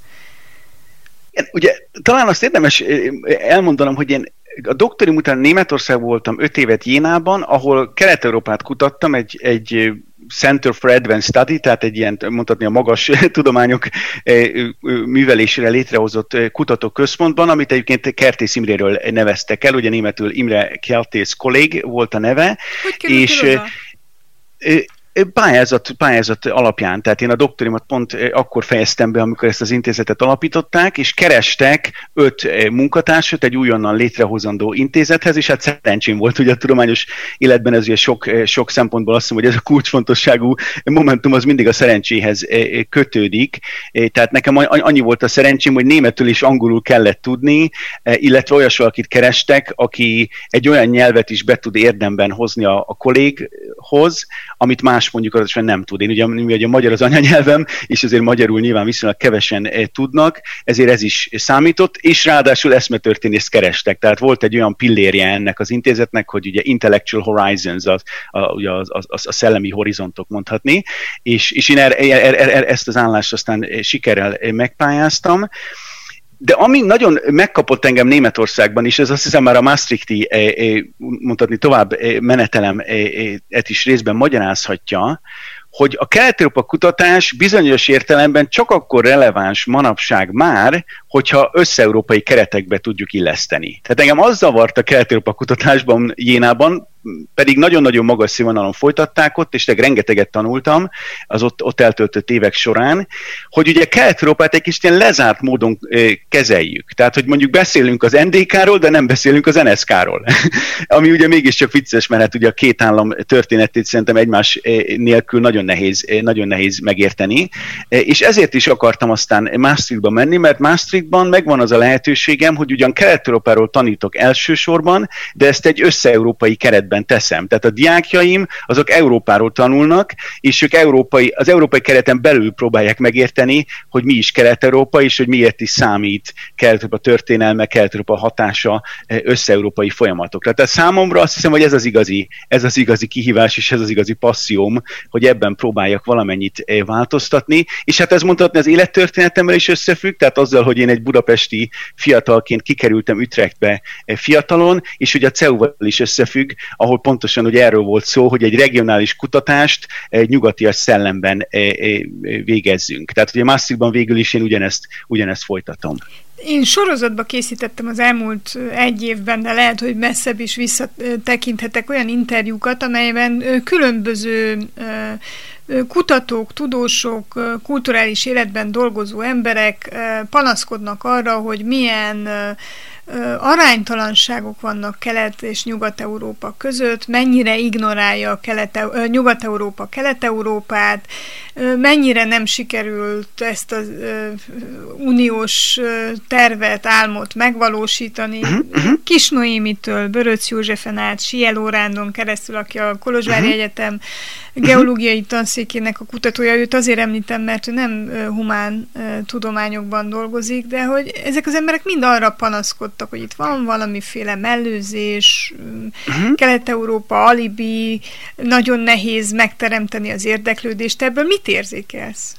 Ugye talán azt érdemes elmondanom, hogy én a doktorim után Németországban voltam 5 évet Jénában, ahol Kelet-Európát kutattam, egy Center for Advanced Study, tehát egy ilyen, mondhatni a magas tudományok művelésére létrehozott kutatóközpontban, amit egyébként Kertész Imréről neveztek el, ugye németül Imre Kertész kollég volt a neve. Hogy kerültél oda? Pályázat alapján, tehát én a doktorimat pont akkor fejeztem be, amikor ezt az intézetet alapították, és kerestek 5 munkatársat egy újonnan létrehozandó intézethez, és hát szerencsém volt, hogy a tudományos életben ez ugye sok szempontból azt mondom, hogy ez a kulcsfontosságú momentum az mindig a szerencséhez kötődik, tehát nekem annyi volt a szerencsém, hogy németül és angolul kellett tudni, illetve olyas valakit kerestek, aki egy olyan nyelvet is be tud érdemben hozni a kolléghoz, amit más mondjuk az nem tud. Én ugye a magyar az anyanyelvem, és azért magyarul nyilván viszonylag kevesen tudnak, ezért ez is számított, és ráadásul eszmetörténészt kerestek. Tehát volt egy olyan pillérje ennek az intézetnek, hogy ugye Intellectual Horizons, a szellemi horizontok mondhatni, és én ezt az állást aztán sikerrel megpályáztam. De ami nagyon megkapott engem Németországban is, ez azt hiszem már a Maastrichti mondhatni tovább menetelemet is részben magyarázhatja, hogy a Kelet-Európa kutatás bizonyos értelemben csak akkor releváns manapság már, hogyha össze-európai keretekbe tudjuk illeszteni. Tehát engem az zavart a Kelet-Európa kutatásban Jénában, pedig nagyon-nagyon magas színvonalon folytatták ott, és rengeteget tanultam az ott eltöltött évek során, hogy ugye Kelet-Európát egy kis ilyen lezárt módon kezeljük. Tehát, hogy mondjuk beszélünk az NDK-ról, de nem beszélünk az NSK-ról. Ami ugye mégiscsak vicces, mert hát ugye a két állam történetét szerintem egymás nélkül nagyon nehéz megérteni. És ezért is akartam aztán Maastrichtba menni, mert Maastrichtban megvan az a lehetőségem, hogy ugyan Kelet-Európáról tanítok elsősorban, de ezt egy össze-európai keretben egyértelműen teszem. Tehát a diákjaim azok Európáról tanulnak, és ők az európai kereten belül próbálják megérteni, hogy mi is Kelet-Európa, és hogy miért is számít Kelet-Európa történelme, Kelet-Európa hatása össze-európai folyamatokra. Tehát számomra azt hiszem, hogy ez az igazi kihívás, és ez az igazi passzióm, hogy ebben próbáljak valamennyit változtatni. És hát ez mondhatni az élettörténetemmel is összefügg, tehát azzal, hogy én egy budapesti fiatalként kikerültem Utrechtbe fiatalon, és ugye a CEU-val is összefügg, ahol pontosan ugye erről volt szó, hogy egy regionális kutatást egy nyugatias szellemben végezzünk. Tehát ugye Maastrichtban végül is én ugyanezt folytatom. Én sorozatba készítettem az elmúlt egy évben, de lehet, hogy messzebb is visszatekinthetek olyan interjúkat, amelyben különböző kutatók, tudósok, kulturális életben dolgozó emberek panaszkodnak arra, hogy milyen aránytalanságok vannak Kelet- és Nyugat-Európa között, mennyire ignorálja Nyugat-Európa Kelet-Európát, mennyire nem sikerült ezt az uniós tervet, álmot megvalósítani. Kis Noémitől, Böröcz Józsefen át, Sieló Rándon keresztül, aki a Kolozsvári Egyetem geológiai tanszékének a kutatója, őt azért említem, mert ő nem humán tudományokban dolgozik, de hogy ezek az emberek mind arra panaszkodtak, hogy itt van valamiféle mellőzés, Kelet-Európa alibi, nagyon nehéz megteremteni az érdeklődést. Ebből mit érzékelsz?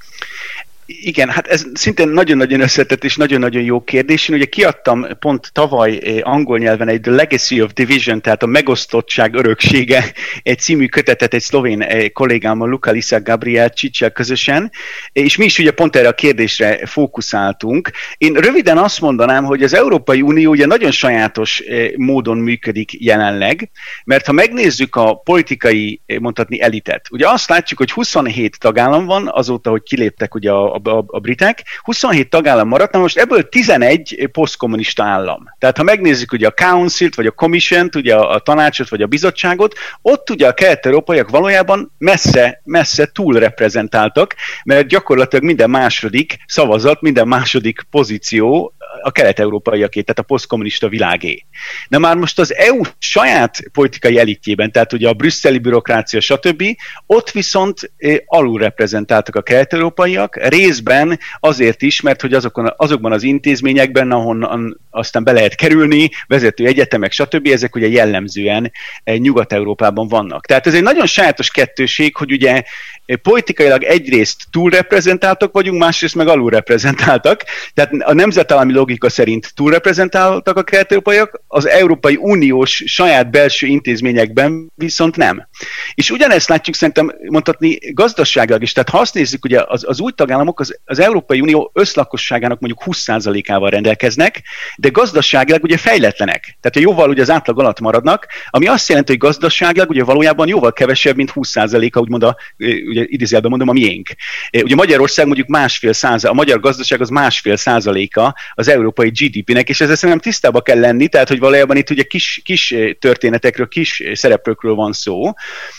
Igen, hát ez szintén nagyon-nagyon összetett és nagyon-nagyon jó kérdés. Én ugye kiadtam pont tavaly angol nyelven egy The Legacy of Division, tehát a megosztottság öröksége egy című kötetet egy szlovén kollégámmal, Luca Lisa Gabriel Csicsel közösen, és mi is ugye pont erre a kérdésre fókuszáltunk. Én röviden azt mondanám, hogy az Európai Unió ugye nagyon sajátos módon működik jelenleg, mert ha megnézzük a politikai, mondhatni elitet, ugye azt látjuk, hogy 27 tagállam van, azóta, hogy kiléptek ugye a britek, 27 tagállam maradt, na most ebből 11 posztkommunista állam. Tehát ha megnézzük ugye a Council-t, vagy a Commission-t, ugye a tanácsot, vagy a bizottságot, ott ugye a kelet-európaiak valójában messze túlreprezentáltak, mert gyakorlatilag minden második szavazat, minden második pozíció a kelet-európaiaké, tehát a posztkommunista világé. Na már most az EU saját politikai elitjében, tehát ugye a brüsszeli bürokrácia, stb., ott viszont alulreprezentáltak a kelet-európaiak, részben azért is, mert hogy azokban az intézményekben, ahonnan aztán be lehet kerülni, vezető egyetemek, stb., ezek ugye jellemzően Nyugat-Európában vannak. Tehát ez egy nagyon sajátos kettőség, hogy ugye politikailag egyrészt túlreprezentáltak vagyunk, másrészt meg alulreprezentáltak. Tehát a nemzetállami logika szerint túlreprezentáltak a kelet-európaiak, az Európai Uniós saját belső intézményekben viszont nem. És ugyanezt látjuk szerintem mondhatni gazdaságilag is. Tehát ha azt nézzük, ugye az új tagállamok az Európai Unió összlakosságának mondjuk 20%-ával rendelkeznek, de gazdaságilag ugye fejletlenek. Tehát jóval ugye az átlag alatt maradnak, ami azt jelenti, hogy gazdaságilag ugye valójában jóval kevesebb, mint 20%-a, úgymond ugye idézőjelben mondom, a miénk. Ugye Magyarország mondjuk 1,5%, a magyar gazdaság az 1,5%-a az európai GDP-nek, és ezzel szerintem tisztában kell lenni, tehát hogy valójában itt ugye kis történetekről, kis szereplőkről van szó,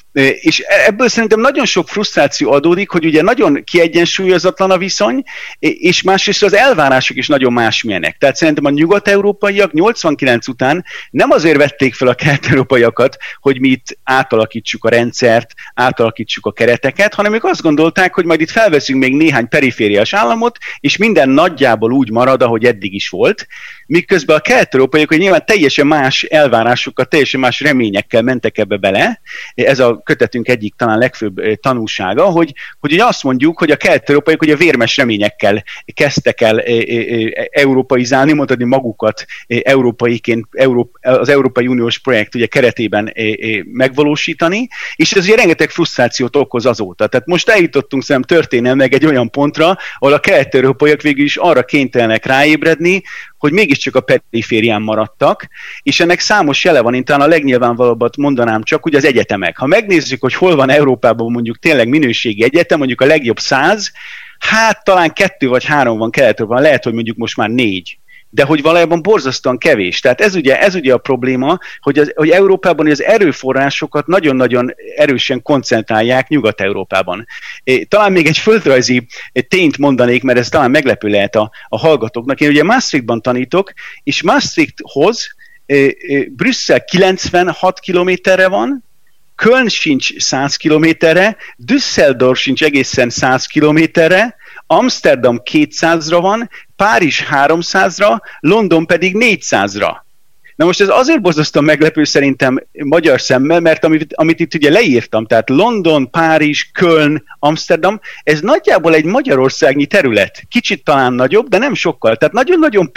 és ebből szerintem nagyon sok frusztráció adódik, hogy ugye nagyon kiegyensúlyozatlan a viszony, és másrészt az elvárások is nagyon másmilyenek. Tehát szerintem a nyugat-európaiak 89 után nem azért vették fel a kelet-európaiakat, hogy mi itt átalakítsuk a rendszert, átalakítsuk a kereteket, hanem ők azt gondolták, hogy majd itt felveszünk még néhány perifériás államot, és minden nagyjából úgy marad, ahogy eddig is volt, miközben a kelet-európaiak, hogy nyilván teljesen más elvárásokkal, teljesen más reményekkel mentek ebbe bele. Ez a kötetünk egyik talán legfőbb tanúsága, hogy ugye azt mondjuk, hogy a kelet-európaiak ugye vérmes reményekkel kezdtek el európaizálni, mondani magukat európaiként, az Európai Uniós projekt ugye keretében megvalósítani, és ez ugye rengeteg frusztrációt okoz azóta. Tehát most eljutottunk szerintem történelmileg egy olyan pontra, ahol a kelet-európaiak végül is arra kénytelenek ráébredni, hogy mégiscsak a periférián maradtak, és ennek számos jele van, én talán a legnyilvánvalóbbat mondanám csak, ugye az egyetemek. Ha megnézzük, hogy hol van Európában mondjuk tényleg minőségi egyetem, mondjuk a legjobb 100, hát talán 2 vagy 3 van Kelet-Európában, lehet, hogy mondjuk most már 4. De hogy valójában borzasztóan kevés. Tehát ez ugye a probléma, hogy Európában az erőforrásokat nagyon-nagyon erősen koncentrálják Nyugat-Európában. Talán még egy földrajzi tényt mondanék, mert ez talán meglepő lehet a hallgatóknak. Én ugye Maastrichtban tanítok, és Maastrichthoz Brüsszel 96 kilométerre van, Köln sincs 100 kilométerre, Düsseldorf sincs egészen 100 kilométerre, Amsterdam 200-ra van, Párizs 300-ra, London pedig 400-ra. Na most ez azért borzasztóan meglepő szerintem magyar szemmel, mert amit itt ugye leírtam, tehát London, Párizs, Köln, Amsterdam, ez nagyjából egy magyarországnyi terület. Kicsit talán nagyobb, de nem sokkal. Tehát nagyon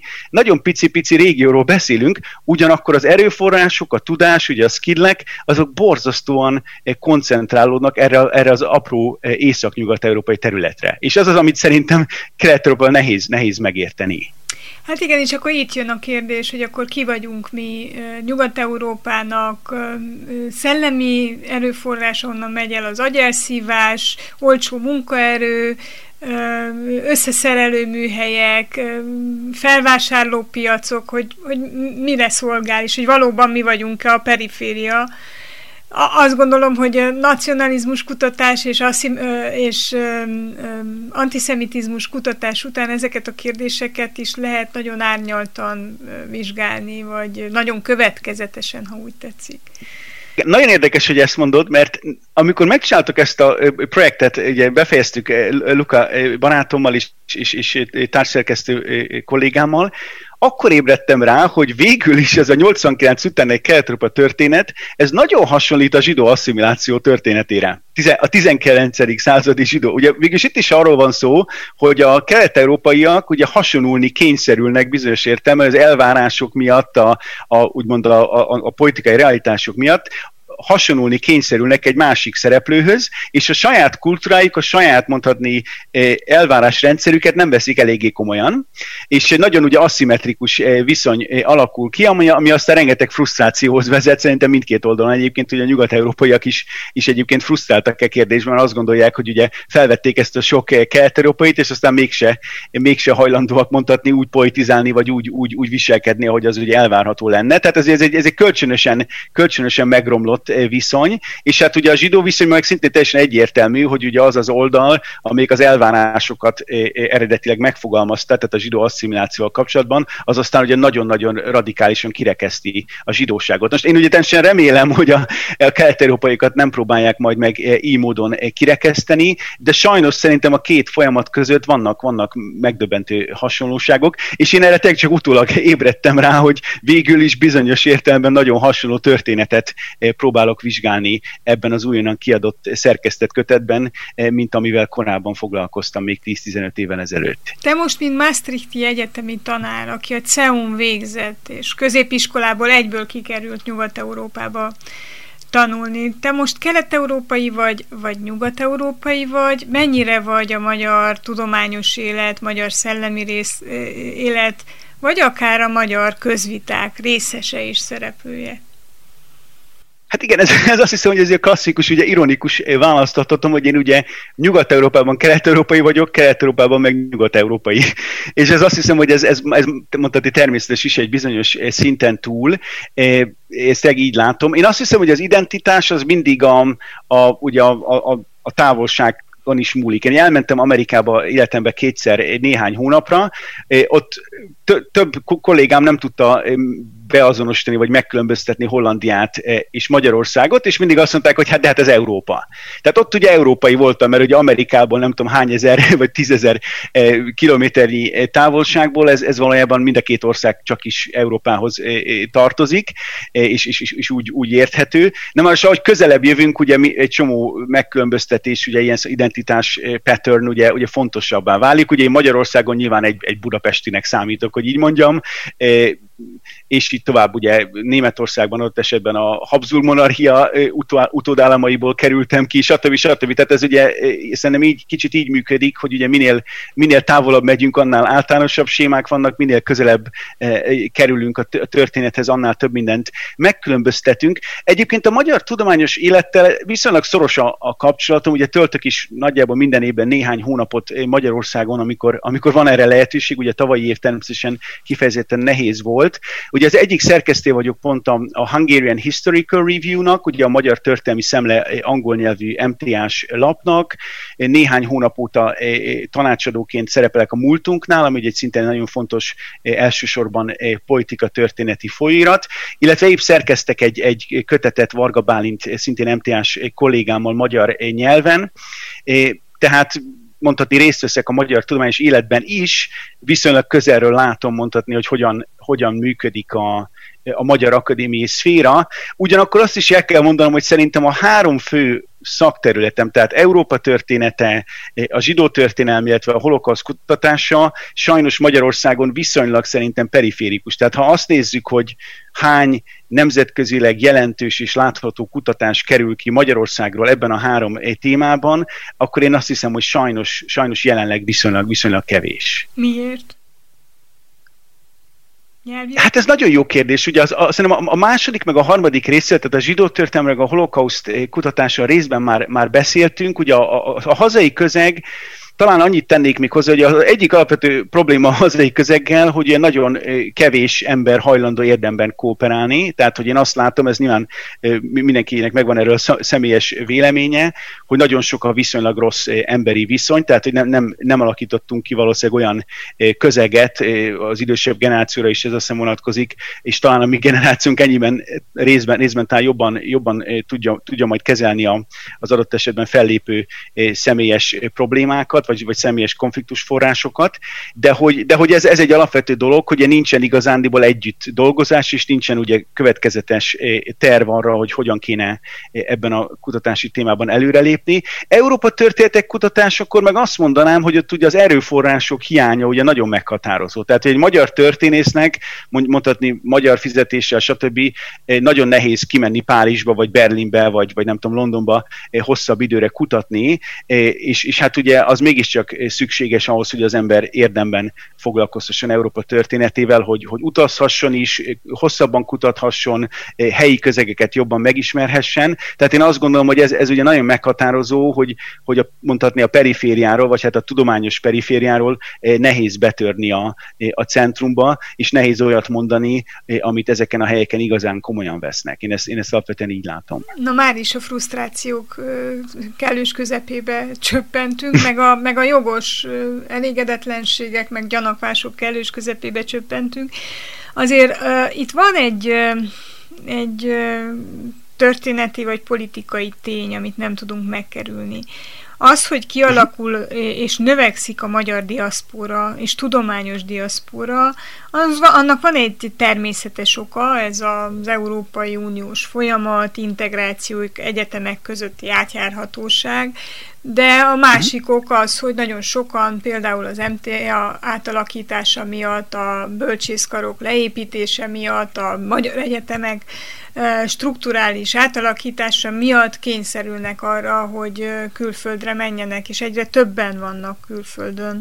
pici régióról beszélünk, ugyanakkor az erőforrások, a tudás, ugye a skillek, azok borzasztóan koncentrálódnak erre az apró észak-nyugat-európai területre. És az, amit szerintem Kelet-Európában nehéz megérteni. Hát igen, és akkor itt jön a kérdés, hogy akkor ki vagyunk mi Nyugat-Európának, szellemi erőforrás, onnan megy el az agyelszívás, olcsó munkaerő, összeszerelő műhelyek, felvásárlópiacok, hogy mire szolgál, és hogy valóban mi vagyunk a periféria. Azt gondolom, hogy nacionalizmus kutatás és antiszemitizmus kutatás után ezeket a kérdéseket is lehet nagyon árnyaltan vizsgálni, vagy nagyon következetesen, ha úgy tetszik. Nagyon érdekes, hogy ezt mondod, mert amikor megcsináltuk ezt a projektet, ugye befejeztük Luka barátommal és társszerkesztő kollégámmal, akkor ébredtem rá, hogy végül is ez a 89 utáni Kelet-Európa történet, ez nagyon hasonlít a zsidó asszimiláció történetére. A 19. századi zsidó. Ugye végülis itt is arról van szó, hogy a kelet-európaiak ugye hasonulni kényszerülnek bizonyos értelemben az elvárások miatt, úgymond a politikai realitások miatt, hasonulni kényszerülnek egy másik szereplőhöz, és a saját kultúrájuk, a saját mondhatni elvárásrendszerüket nem veszik eléggé komolyan, és nagyon ugye aszimmetrikus viszony alakul ki, ami aztán rengeteg frusztrációhoz vezet, szerintem mindkét oldalon egyébként, ugye a nyugat-európaiak is egyébként frusztráltak kérdésben, mert azt gondolják, hogy ugye felvették ezt a sok kelet-európait, és aztán mégse hajlandóak mondhatni úgy politizálni, vagy úgy viselkedni, ahogy az ugye elvárható lenne. Tehát ez egy kölcsönösen megromlott viszony, és hát ugye a zsidó viszony meg szintén teljesen egyértelmű, hogy ugye az oldal, amelyik az elvárásokat eredetileg megfogalmazta, tehát a zsidó asszimilációval kapcsolatban, az aztán ugye nagyon-nagyon radikálisan kirekeszti a zsidóságot. Most én ugye teljesen remélem, hogy a kelet-európaiakat nem próbálják majd meg így módon kirekeszteni, de sajnos szerintem a két folyamat között vannak megdöbbentő hasonlóságok, és én erre csak utólag ébredtem rá, hogy végül is bizonyos értelemben nagyon hasonló történetet próbálok vizsgálni ebben az újonnan kiadott szerkesztett kötetben, mint amivel korábban foglalkoztam még 10-15 évvel ezelőtt. Te most, mint maastrichti egyetemi tanár, aki a CEUN végzett, és középiskolából egyből kikerült Nyugat-Európába tanulni, te most kelet-európai vagy nyugat-európai vagy? Mennyire vagy a magyar tudományos élet, magyar szellemi élet, vagy akár a magyar közviták részese és szereplője? Hát igen, ez azt hiszem, hogy ez egy klasszikus, ugye ironikus választhatom, hogy én ugye Nyugat-Európában kelet-európai vagyok, Kelet-Európában meg nyugat-európai. És ez azt hiszem, hogy ez mondhatni természetes is egy bizonyos szinten túl. Ezt így látom. Én azt hiszem, hogy az identitás az mindig a távolság is múlik. Én elmentem Amerikába életemben kétszer néhány hónapra, ott több kollégám nem tudta beazonosítani, vagy megkülönböztetni Hollandiát és Magyarországot, és mindig azt mondták, hogy hát ez Európa. Tehát ott ugye európai voltam, mert ugye Amerikából nem tudom hány ezer, vagy 10.000 kilométernyi távolságból, ez valójában mind a két ország csak is Európához tartozik, és úgy érthető. Na most, ahogy közelebb jövünk, ugye egy csomó megkülönböztetés, ugye ilyen identitás pattern ugye fontosabbá válik. Ugye én Magyarországon nyilván egy budapestinek számítok, hogy így mondjam, és így tovább ugye Németországban ott esetben a Habsburg monarchia utódállamaiból kerültem ki, stb. Tehát ez ugye szerintem kicsit így működik, hogy ugye minél távolabb megyünk, annál általánosabb sémák vannak, minél közelebb kerülünk a történethez, annál több mindent megkülönböztetünk. Egyébként a magyar tudományos élettel viszonylag szoros a kapcsolatom, ugye töltök is nagyjából minden évben néhány hónapot Magyarországon, amikor van erre lehetőség, ugye tavalyi év természetesen kifejezetten nehéz volt. Ugye az egyik szerkesztő vagyok pont a Hungarian Historical Review-nak, ugye a Magyar Történelmi Szemle angol nyelvű MTA-s lapnak. Néhány hónap óta tanácsadóként szerepelek a Múltunknál, ami egy szintén nagyon fontos elsősorban politika történeti folyóirat, illetve épp szerkeztek egy kötetet Varga Bálint, szintén MTA-s kollégámmal magyar nyelven, tehát mondhatni részt veszek a magyar tudományos életben is, viszonylag közelről látom mondhatni, hogy hogyan működik a magyar akadémiai szféra. Ugyanakkor azt is el kell mondanom, hogy szerintem a három fő szakterületem, tehát Európa története, a zsidó történelmi, illetve a holokauszt kutatása sajnos Magyarországon viszonylag szerintem periférikus. Tehát ha azt nézzük, hogy hány nemzetközileg jelentős és látható kutatás kerül ki Magyarországról ebben a három témában, akkor én azt hiszem, hogy sajnos jelenleg viszonylag kevés. Miért? Hát ez nagyon jó kérdés. Ugye szerintem a második meg a harmadik része, tehát a zsidó történelem meg a holokauszt kutatása részben már beszéltünk. Ugye a hazai közeg, talán annyit tennék még hozzá, hogy az egyik alapvető probléma a hazai közeggel, hogy nagyon kevés ember hajlandó érdemben kooperálni, tehát hogy én azt látom, ez nyilván mindenkinek megvan erről személyes véleménye, hogy nagyon sok a viszonylag rossz emberi viszony, tehát hogy nem alakítottunk ki valószínűleg olyan közeget, az idősebb generációra is ez azt hiszem vonatkozik, és talán a mi generációnk ennyiben részben talán jobban tudja majd kezelni az adott esetben fellépő személyes problémákat, vagy személyes konfliktusforrásokat, de hogy ez egy alapvető dolog, hogy nincsen igazándiból együtt dolgozás, és nincsen ugye következetes terv arra, hogy hogyan kéne ebben a kutatási témában előrelépni. Európa történetek kutatásakor meg azt mondanám, hogy ott ugye az erőforrások hiánya ugye nagyon meghatározó. Tehát egy magyar történésznek, mondhatni magyar fizetéssel, stb. Nagyon nehéz kimenni Párizsba, vagy Berlinbe, vagy nem tudom, Londonba hosszabb időre kutatni, és hát ugye az mégiscsak szükséges ahhoz, hogy az ember érdemben foglalkoztasson Európa történetével, hogy utazhasson is, hosszabban kutathasson, helyi közegeket jobban megismerhessen. Tehát én azt gondolom, hogy ez ugye nagyon meghatározó, hogy mondhatni a perifériáról, vagy hát a tudományos perifériáról nehéz betörni a centrumba, és nehéz olyat mondani, amit ezeken a helyeken igazán komolyan vesznek. Én ezt alapvetően így látom. Na már is a frusztrációk kellős közepébe csöppentünk, meg a jogos elégedetlenségek, meg gyanakvások kellős közepébe csöppentünk. Azért itt van egy történeti vagy politikai tény, amit nem tudunk megkerülni. Az, hogy kialakul és növekszik a magyar diaszpora és tudományos diaszpora, annak van egy természetes oka, ez az Európai Uniós folyamat, integrációk, egyetemek közötti átjárhatóság, de a másik ok az, hogy nagyon sokan, például az MTA átalakítása miatt, a bölcsészkarok leépítése miatt, a magyar egyetemek strukturális átalakítása miatt kényszerülnek arra, hogy külföldre menjenek, és egyre többen vannak külföldön.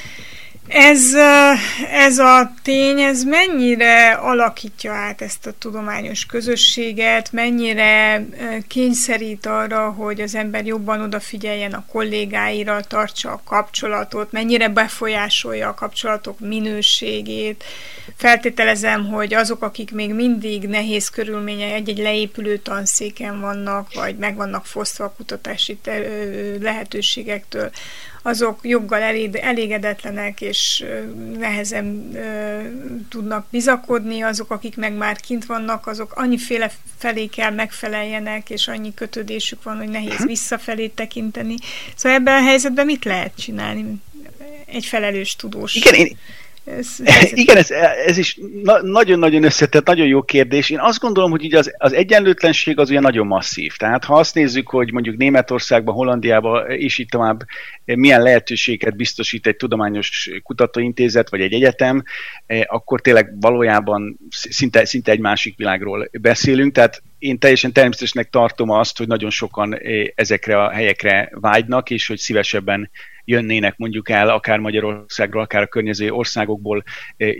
Ez a tény, ez mennyire alakítja át ezt a tudományos közösséget, mennyire kényszerít arra, hogy az ember jobban odafigyeljen a kollégáira, tartsa a kapcsolatot, mennyire befolyásolja a kapcsolatok minőségét. Feltételezem, hogy azok, akik még mindig nehéz körülmények, egy-egy leépülő tanszéken vannak, vagy meg vannak fosztva a kutatási lehetőségektől, azok joggal elégedetlenek, és nehezen tudnak bizakodni, azok, akik meg már kint vannak, azok annyiféle felé kell megfeleljenek, és annyi kötődésük van, hogy nehéz visszafelé tekinteni. Szóval ebben a helyzetben mit lehet csinálni? Egy felelős tudós. Igen, ez is nagyon-nagyon összetett, nagyon jó kérdés. Én azt gondolom, hogy így az egyenlőtlenség az ugye nagyon masszív. Tehát ha azt nézzük, hogy mondjuk Németországban, Hollandiában és így tovább milyen lehetőséget biztosít egy tudományos kutatóintézet vagy egy egyetem, akkor tényleg valójában szinte egy másik világról beszélünk. Tehát én teljesen természetesnek tartom azt, hogy nagyon sokan ezekre a helyekre vágynak, és hogy szívesebben jönnének mondjuk el akár Magyarországról, akár a környező országokból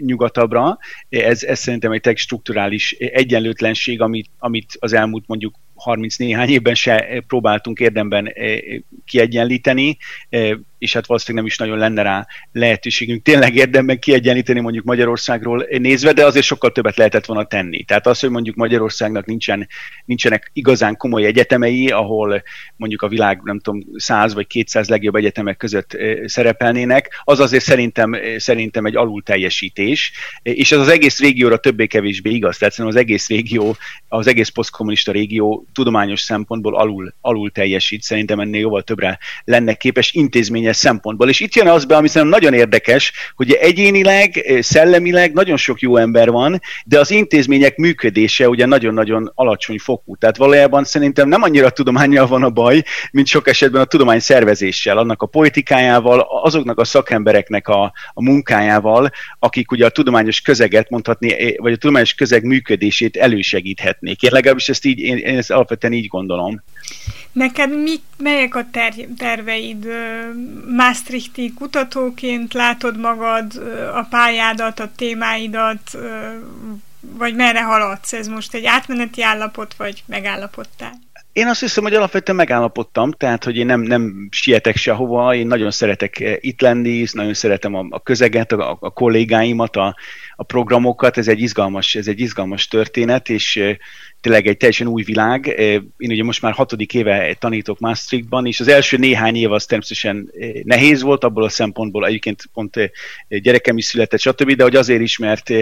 nyugatabbra. Ez szerintem egy strukturális egyenlőtlenség, amit az elmúlt mondjuk 30 néhány évben se próbáltunk érdemben kiegyenlíteni, és hát valószínűleg nem is nagyon lenne rá lehetőségünk tényleg érdemben kiegyenlíteni mondjuk Magyarországról nézve, de azért sokkal többet lehetett volna tenni. Tehát az, hogy mondjuk Magyarországnak nincsenek igazán komoly egyetemei, ahol mondjuk a világ, nem tudom, 100 vagy 200 legjobb egyetemek között szerepelnének, az azért szerintem egy alulteljesítés, és ez az egész régióra többé-kevésbé igaz. Tehát szerintem az egész régió, az egész posztkommunista régió tudományos szempontból alul teljesít, szerintem ennél jóval többre lenne képes intézményes szempontból. És itt jön az be, ami szerintem nagyon érdekes, hogy egyénileg, szellemileg nagyon sok jó ember van, de az intézmények működése ugye nagyon-nagyon alacsony fokú. Tehát valójában szerintem nem annyira a tudománnyal van a baj, mint sok esetben a tudomány szervezéssel, annak a politikájával, azoknak a szakembereknek a munkájával, akik ugye a tudományos közeget mondhatni, vagy a tudományos közeg működését elősegíthetnék. Én legalábbis én ezt alapvetően így gondolom. Neked melyek a terveid? Maastrichti kutatóként látod magad, a pályádat, a témáidat, vagy merre haladsz? Ez most egy átmeneti állapot, vagy megállapodtál? Én azt hiszem, hogy alapvetően megállapodtam, tehát, hogy én nem sietek sehova, én nagyon szeretek itt lenni, nagyon szeretem a közeget, a kollégáimat, a programokat, ez egy izgalmas történet, és tényleg egy teljesen új világ. Én ugye most már 6. éve tanítok Maastrichtban, és az első néhány év az természetesen nehéz volt, abból a szempontból egyébként pont gyerekem is született, stb., de hogy azért is,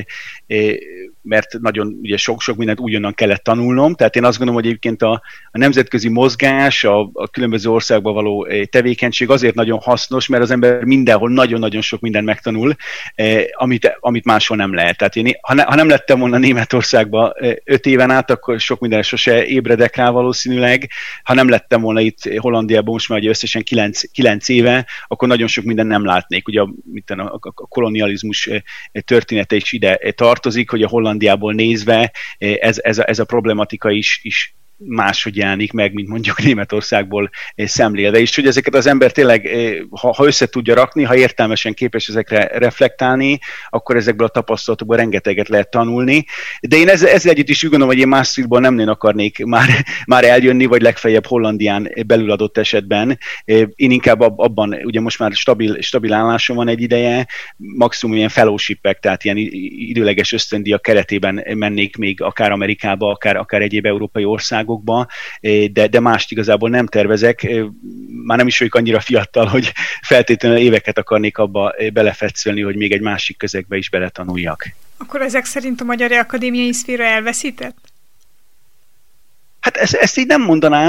mert nagyon ugye sok mindent újonnan kellett tanulnom, tehát én azt gondolom, hogy egyébként a nemzetközi mozgás, a különböző országban való tevékenység azért nagyon hasznos, mert az ember mindenhol nagyon-nagyon sok mindent megtanul, amit máshol nem lehet. Tehát ha nem lettem volna Németországban 5 éven át, akkor sok mindenre sose ébredek rá valószínűleg. Ha nem lettem volna itt Hollandiában most már összesen 9 éve, akkor nagyon sok mindent nem látnék. Ugye a kolonializmus története is ide tartozik, hogy a Hollandiából nézve ez a problematika is máshogy jelenik meg, mint mondjuk Németországból szemlélve. És hogy ezeket az ember tényleg, ha össze tudja rakni, ha értelmesen képes ezekre reflektálni, akkor ezekből a tapasztalatokból rengeteget lehet tanulni. De én ezzel együtt is úgy gondolom, hogy én Maastrichtból nem nagyon akarnék már eljönni, vagy legfeljebb Hollandián belül adott esetben. Én inkább abban, ugye most már stabil állásom van egy ideje, maximum ilyen fellowship-ek, tehát ilyen időleges ösztöndíjak keretében mennék még akár Amerikába, akár egyéb európai országokba, de mást igazából nem tervezek. Már nem is vagyok annyira fiatal, hogy feltétlenül éveket akarnék abba belefetszölni, hogy még egy másik közegbe is beletanuljak. Akkor ezek szerint a magyar akadémiai szféra elveszített? Hát ezt így nem mondanám,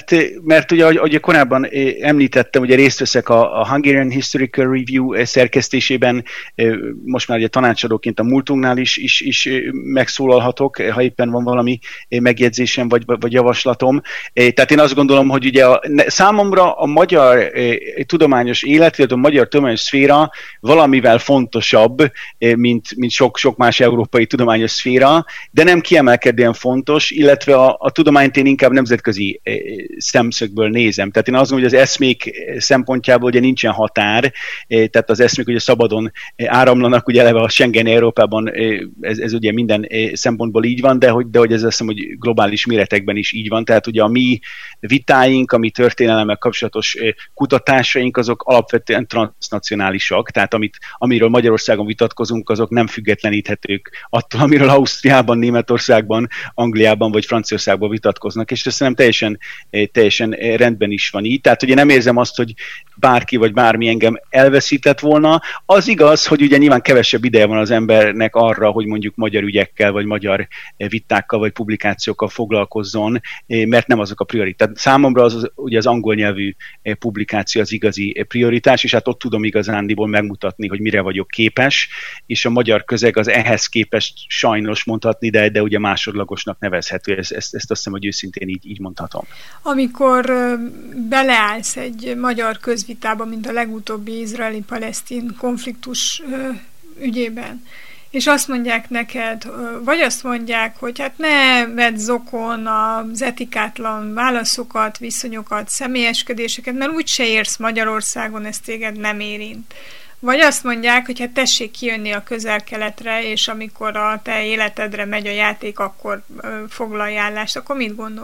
mert ugye, ahogy korábban említettem, ugye részt veszek a Hungarian Historical Review szerkesztésében, most már ugye tanácsadóként a Múltunknál is megszólalhatok, ha éppen van valami megjegyzésem vagy javaslatom. Tehát én azt gondolom, hogy ugye számomra a magyar tudományos élet, illetve a magyar tudományos szféra valamivel fontosabb, mint sok más európai tudományos szféra, de nem kiemelkedően fontos, illetve a tudomány én inkább nemzetközi szemszögből nézem. Tehát én azt mondom, hogy az eszmék szempontjából ugye nincsen határ, tehát az eszmék ugye szabadon áramlanak, ugye eleve a Schengen Európában ez ugye minden szempontból így van, de hogy ez azt hiszem, hogy globális méretekben is így van. Tehát ugye a mi vitáink, a mi történelemmel kapcsolatos kutatásaink, azok alapvetően transnacionálisak, tehát amiről Magyarországon vitatkozunk, azok nem függetleníthetők attól, amiről Ausztriában, Németországban, Angliában vagy Franciaországban vitatkoznak, és ezt nem teljesen rendben is van így. Tehát ugye nem érzem azt, hogy bárki vagy bármi engem elveszített volna. Az igaz, hogy ugye nyilván kevesebb ideje van az embernek arra, hogy mondjuk magyar ügyekkel, vagy magyar vitákkal, vagy publikációkkal foglalkozzon, mert nem azok a prioritás. Számomra ugye az angol nyelvű publikáció az igazi prioritás, és hát ott tudom igazándiból megmutatni, hogy mire vagyok képes, és a magyar közeg az ehhez képest sajnos mondhatni, de ugye másodlagosnak nevezhető. Ezt azt hiszem, hogy őszintén így mondhatom. Amikor beleállsz egy magyar közvitába, mint a legutóbbi izraeli-palesztin konfliktus ügyében, és azt mondják neked, vagy azt mondják, hogy hát ne vedd zokon az etikátlan válaszokat, viszonyokat, személyeskedéseket, mert úgyse érsz Magyarországon, ez téged nem érint. Vagy azt mondják, hogy hát tessék kijönni a Közel-Keletre, és amikor a te életedre megy a játék, akkor foglalj állást. Akkor mit gondolsz?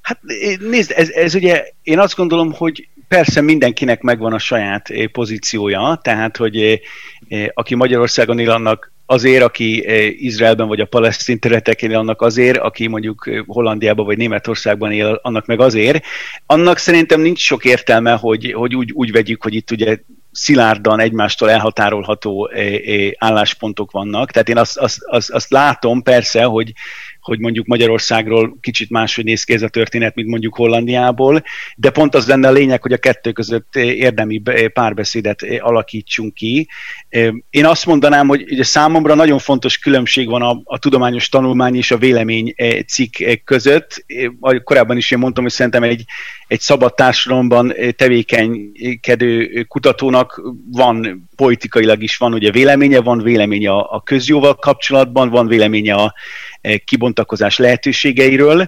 Hát nézd, ez ugye, én azt gondolom, hogy persze mindenkinek megvan a saját pozíciója, tehát, hogy aki Magyarországon él, annak azért, aki Izraelben vagy a palesztin területeken él, annak azért, aki mondjuk Hollandiában vagy Németországban él, annak meg azért. Annak szerintem nincs sok értelme, hogy úgy vegyük, hogy itt ugye szilárdan egymástól elhatárolható álláspontok vannak. Tehát én azt látom persze, hogy mondjuk Magyarországról kicsit máshogy néz ki ez a történet, mint mondjuk Hollandiából, de pont az lenne a lényeg, hogy a kettő között érdemi párbeszédet alakítsunk ki. Én azt mondanám, hogy ugye számomra nagyon fontos különbség van a tudományos tanulmány és a vélemény cikk között. Korábban is én mondtam, hogy szerintem egy szabad társadalomban tevékenykedő kutatónak van politikailag is van ugye véleménye a közjóval kapcsolatban, van véleménye a kibontakozás lehetőségeiről,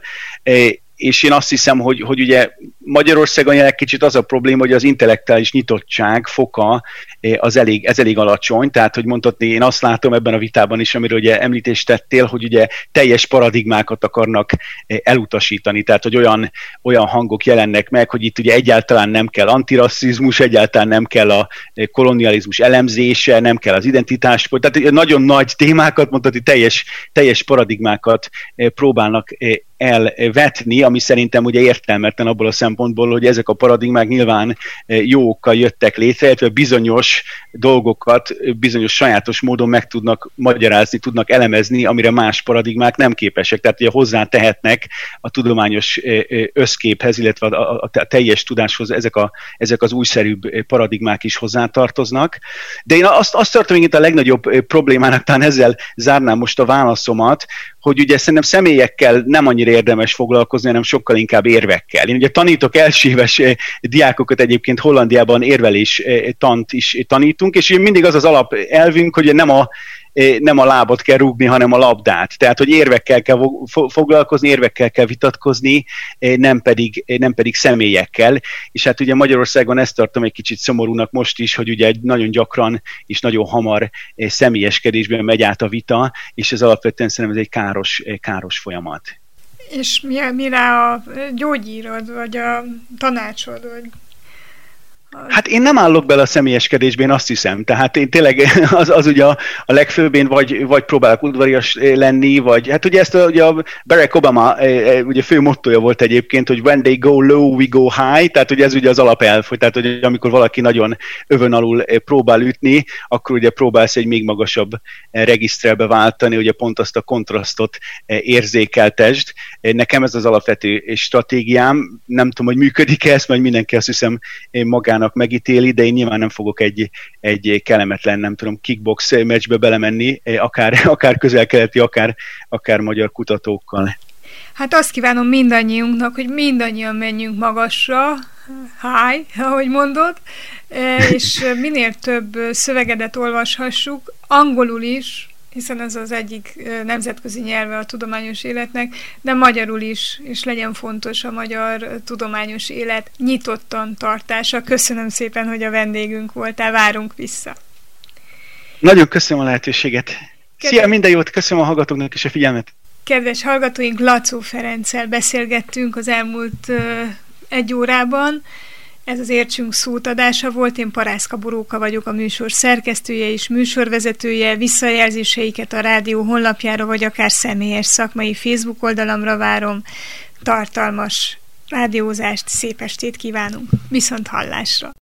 és én azt hiszem, hogy ugye Magyarországon jelenleg kicsit az a probléma, hogy az intellektuális nyitottság foka ez elég alacsony, tehát hogy mondhatni, én azt látom ebben a vitában is, amiről ugye említést tettél, hogy ugye teljes paradigmákat akarnak elutasítani, tehát hogy olyan hangok jelennek meg, hogy itt ugye egyáltalán nem kell antirasszizmus, egyáltalán nem kell a kolonializmus elemzése, nem kell az identitás, tehát nagyon nagy témákat, mondhatni, teljes paradigmákat próbálnak elvetni, ami szerintem ugye értelmetlen abból a szempontból, hogy ezek a paradigmák nyilván jó okkal jöttek létre, illetve bizonyos dolgokat bizonyos sajátos módon meg tudnak magyarázni, tudnak elemezni, amire más paradigmák nem képesek. Tehát ugye hozzátehetnek a tudományos összképhez, illetve a teljes tudáshoz ezek az újszerűbb paradigmák is hozzátartoznak. De én azt tartom, hogy itt a legnagyobb problémának, talán ezzel zárnám most a válaszomat, hogy ugye szerintem személyekkel nem annyira érdemes foglalkozni, hanem sokkal inkább érvekkel. Én ugye tanítok elsőéves diákokat, egyébként Hollandiában érvelés tant is tanítunk, és mindig az alap elvünk, hogy nem a lábat kell rúgni, hanem a labdát. Tehát, hogy érvekkel kell foglalkozni, érvekkel kell vitatkozni, nem pedig személyekkel. És hát ugye Magyarországon ezt tartom egy kicsit szomorúnak most is, hogy ugye nagyon gyakran és nagyon hamar személyeskedésben megy át a vita, és ez alapvetően szerintem ez egy káros folyamat. És mi rá a gyógyírod, vagy a tanácsod, vagy... Hát én nem állok bele a személyeskedésbe, én azt hiszem. Tehát én tényleg az ugye a legfőbb, én vagy próbálok udvarias lenni, vagy hát ugye ezt ugye a Barack Obama ugye fő mottoja volt egyébként, hogy when they go low, we go high, tehát ugye ez ugye az alapelv, tehát hogy amikor valaki nagyon övön alul próbál ütni, akkor ugye próbálsz egy még magasabb regisztrelbe váltani, ugye pont azt a kontrasztot érzékeltesd. Nekem ez az alapvető stratégiám, nem tudom, hogy működik-e, ezt majd mindenki azt hiszem magának megítéli, de én nyilván nem fogok egy kellemetlen, nem tudom, kickbox meccsbe belemenni, akár közel-keleti, akár magyar kutatókkal. Hát azt kívánom mindannyiunknak, hogy mindannyian menjünk magasra, ahogy mondod, és minél több szövegedet olvashassuk, angolul is, hiszen ez az egyik nemzetközi nyelve a tudományos életnek, de magyarul is, és legyen fontos a magyar tudományos élet nyitottan tartása. Köszönöm szépen, hogy a vendégünk voltál, várunk vissza. Nagyon köszönöm a lehetőséget. Szia, minden jót, köszönöm a hallgatóknak és a figyelmet. Kedves hallgatóink, Lacó Ferenccel beszélgettünk az elmúlt egy órában. Ez az Értsünk Szót adása volt, én Parászka Boróka vagyok, a műsor szerkesztője és műsorvezetője. Visszajelzéseiket a rádió honlapjára, vagy akár személyes szakmai Facebook oldalamra várom. Tartalmas rádiózást, szép estét kívánunk, viszont hallásra!